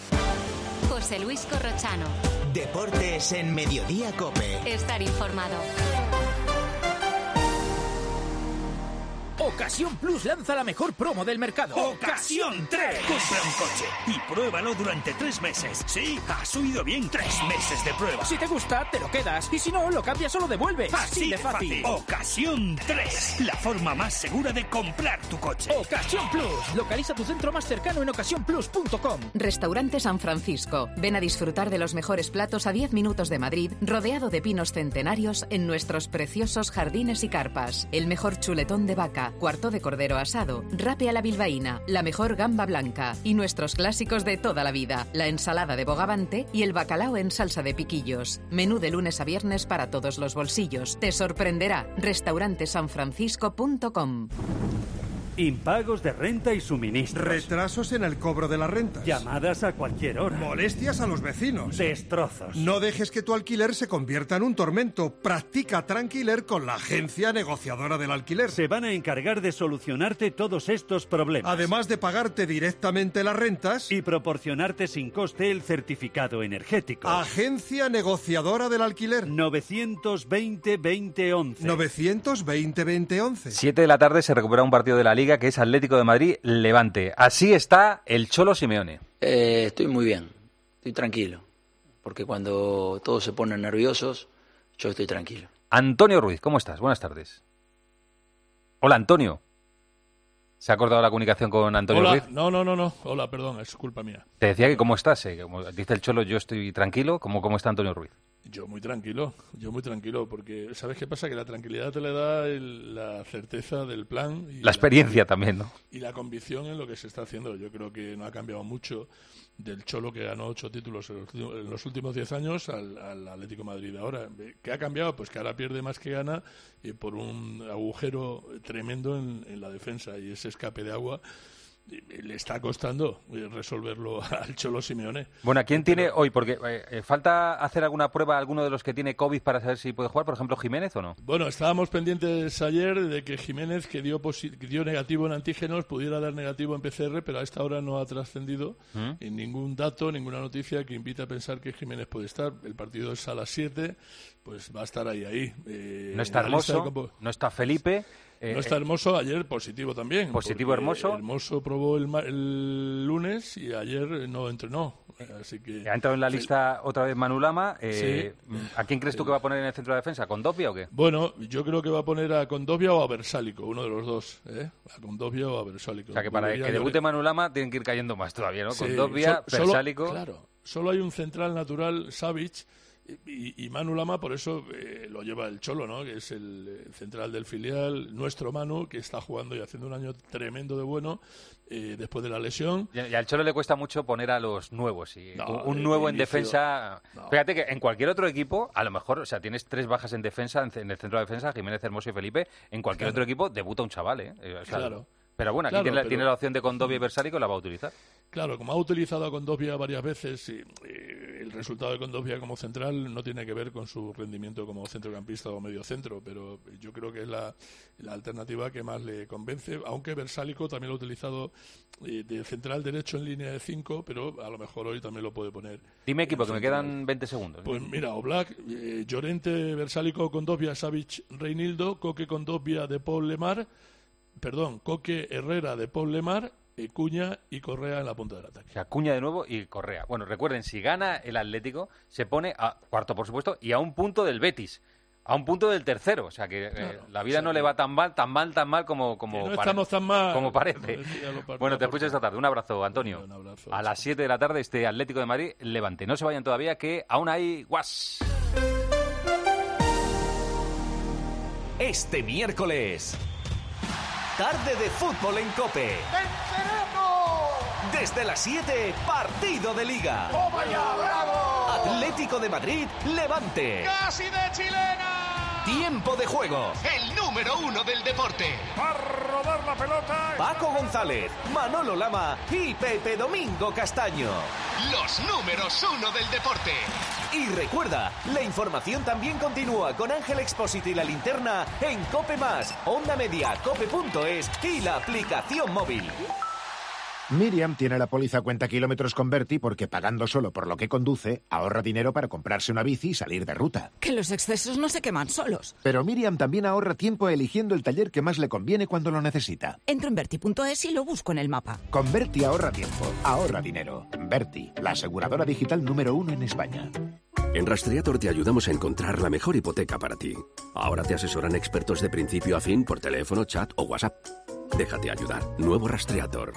José Luis Corrochano. Deportes en Mediodía COPE. Estar informado. Ocasión Plus lanza la mejor promo del mercado. ¡Ocasión tres! Compra un coche y pruébalo durante tres meses. Sí, has oído bien, tres meses de prueba. Si te gusta, te lo quedas. Y si no, lo cambias o lo devuelves. Así, Así de fácil. fácil. Ocasión tres. La forma más segura de comprar tu coche. Ocasión Plus. Localiza tu centro más cercano en ocasión plus punto com. Restaurante San Francisco. Ven a disfrutar de los mejores platos a diez minutos de Madrid, rodeado de pinos centenarios en nuestros preciosos jardines y carpas. El mejor chuletón de vaca, cuarto de cordero asado, rape a la bilbaína, la mejor gamba blanca y nuestros clásicos de toda la vida, la ensalada de bogavante y el bacalao en salsa de piquillos. Menú de lunes a viernes para todos los bolsillos. Te sorprenderá. restaurante san francisco punto com. Impagos de renta y suministros. Retrasos en el cobro de las rentas. Llamadas a cualquier hora. Molestias a los vecinos. Destrozos. No dejes que tu alquiler se convierta en un tormento. Practica Tranquiler con la agencia negociadora del alquiler. Se van a encargar de solucionarte todos estos problemas. Además de pagarte directamente las rentas y proporcionarte sin coste el certificado energético. Agencia negociadora del alquiler. novecientos veinte veinte once. novecientos veinte veinte once. Siete de la tarde se recupera un partido de la Liga que es Atlético de Madrid Levante. Así está el Cholo Simeone. Eh, estoy muy bien, estoy tranquilo, porque cuando todos se ponen nerviosos, yo estoy tranquilo. Antonio Ruiz, ¿cómo estás? Buenas tardes. Hola, Antonio. ¿Se ha cortado la comunicación con Antonio Hola. Ruiz? No, no, no, no. Hola, perdón, es culpa mía. Te decía que cómo estás, eh? Como dice el Cholo, yo estoy tranquilo. ¿Cómo, cómo está Antonio Ruiz? Yo muy tranquilo, yo muy tranquilo, porque ¿sabes qué pasa? Que la tranquilidad te le da el, la certeza del plan. Y la experiencia la, también, ¿no? Y la convicción en lo que se está haciendo. Yo creo que no ha cambiado mucho del Cholo que ganó ocho títulos en los, en los últimos diez años al, al Atlético de Madrid ahora. ¿Qué ha cambiado? Pues que ahora pierde más que gana y por un agujero tremendo en, en la defensa, y ese escape de agua le está costando resolverlo al Cholo Simeone. Bueno, ¿a quién tiene Pero, hoy? Porque eh, falta hacer alguna prueba a alguno de los que tiene COVID para saber si puede jugar, por ejemplo, Jiménez o no. Bueno, estábamos pendientes ayer de que Jiménez, que dio, posi- que dio negativo en antígenos, pudiera dar negativo en P C R, pero a esta hora no ha trascendido ¿Mm? en ningún dato, ninguna noticia que invite a pensar que Jiménez puede estar. El partido es a las siete, pues va a estar ahí, ahí. Eh, no está Hermoso, compo- no está Felipe. No está Hermoso, ayer positivo también. Positivo Hermoso. Hermoso probó el, el lunes y ayer no entrenó. Así que ha entrado en la lista otra vez Manu Lama. Eh, sí. ¿A quién crees tú que va a poner en el centro de defensa? ¿A Kondogbia o qué? Bueno, yo creo que va a poner a Kondogbia o a Versálico, uno de los dos. ¿eh? A Kondogbia o a Versálico. O sea, que para Debería que debute Manu Lama tienen que ir cayendo más todavía, ¿no? Sí. Kondogbia, So, Versálico. Claro, solo hay un central natural, Savic. Y, y Manu Lama, por eso eh, lo lleva el Cholo, ¿no? Que es el, el central del filial, nuestro Manu, que está jugando y haciendo un año tremendo de bueno eh, después de la lesión. Y, y al Cholo le cuesta mucho poner a los nuevos. Y no, un, un nuevo en inicio, defensa. No. Fíjate que en cualquier otro equipo, a lo mejor, o sea, tienes tres bajas en defensa, en, en el centro de defensa, Jiménez, Hermoso y Felipe. En cualquier claro. otro equipo debuta un chaval, ¿eh? O sea, claro. Pero bueno, aquí claro, tiene, la, pero... tiene la opción de Kondogbia y Versálico, la va a utilizar. Claro, como ha utilizado a Kondogbia varias veces, y, y el resultado de Kondogbia como central no tiene que ver con su rendimiento como centrocampista o medio centro, pero yo creo que es la, la alternativa que más le convence, aunque Versálico también lo ha utilizado eh, de central derecho en línea de cinco, pero a lo mejor hoy también lo puede poner. Dime equipo, que me quedan veinte segundos. Pues mira, Oblak, eh, Llorente, Versálico, Kondogbia, Savic, Reinildo, Coque, Kondogbia, De Paul, Lemar, perdón, Coque, Herrera, De Paul, Lemar, Cuña y Correa en la punta del ataque. O sea, Cuña de nuevo y Correa. Bueno, recuerden, si gana el Atlético, se pone a cuarto, por supuesto, y a un punto del Betis. A un punto del tercero. O sea, que claro, eh, la vida o sea, no le va tan mal, tan mal, tan mal como, como, no estamos tan mal, como parece. No bueno, te escucho esta tarde. Un abrazo, Antonio. Un abrazo, a las siete de la tarde, este Atlético de Madrid, Levante. No se vayan todavía, que aún hay guas. Este miércoles... Tarde de fútbol en COPE. ¡Venceremos! Desde las siete, partido de Liga. ¡Toma ya, bravo! Atlético de Madrid, Levante. ¡Casi de chilena! Tiempo de juego. El número uno del deporte. Va a rodar la pelota. Paco González, Manolo Lama y Pepe Domingo Castaño. Los números uno del deporte. Y recuerda, la información también continúa con Ángel Expósito y la linterna en COPE más, Onda Media, cope punto es y la aplicación móvil. Miriam tiene la póliza cuenta kilómetros con Berti porque pagando solo por lo que conduce, ahorra dinero para comprarse una bici y salir de ruta. Que los excesos no se queman solos. Pero Miriam también ahorra tiempo eligiendo el taller que más le conviene cuando lo necesita. Entro en Berti punto es y lo busco en el mapa. Con Berti ahorra tiempo, ahorra dinero. Berti, la aseguradora digital número uno en España. En Rastreator te ayudamos a encontrar la mejor hipoteca para ti. Ahora te asesoran expertos de principio a fin por teléfono, chat o WhatsApp. Déjate ayudar. Nuevo Rastreator.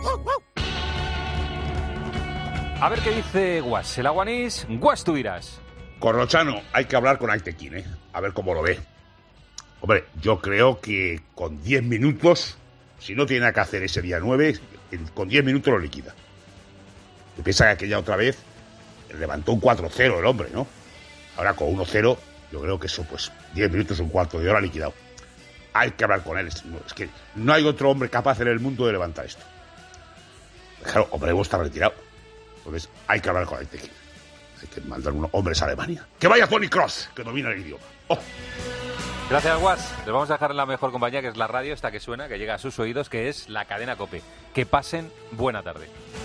A ver qué dice Guas. El aguanís, Guas tú dirás. Corrochano, hay que hablar con Aitekin, ¿eh? A ver cómo lo ve. Hombre, yo creo que con diez minutos, si no tiene nada que hacer ese día nueve, con diez minutos lo liquida. Y piensa que aquella otra vez levantó un cuatro cero el hombre, ¿no? Ahora con uno cero, yo creo que eso, pues, diez minutos, un cuarto de hora liquidado. Hay que hablar con él. Es que no hay otro hombre capaz en el mundo de levantar esto. Claro, hombre, vos está retirado. Entonces, hay que hablar con el técnico. Hay que mandar unos hombres a Alemania. ¡Que vaya Tony Kroos, que domina el idioma! ¡Oh! Gracias, Guas. Les vamos a dejar en la mejor compañía, que es la radio, esta que suena, que llega a sus oídos, que es la cadena COPE. Que pasen buena tarde.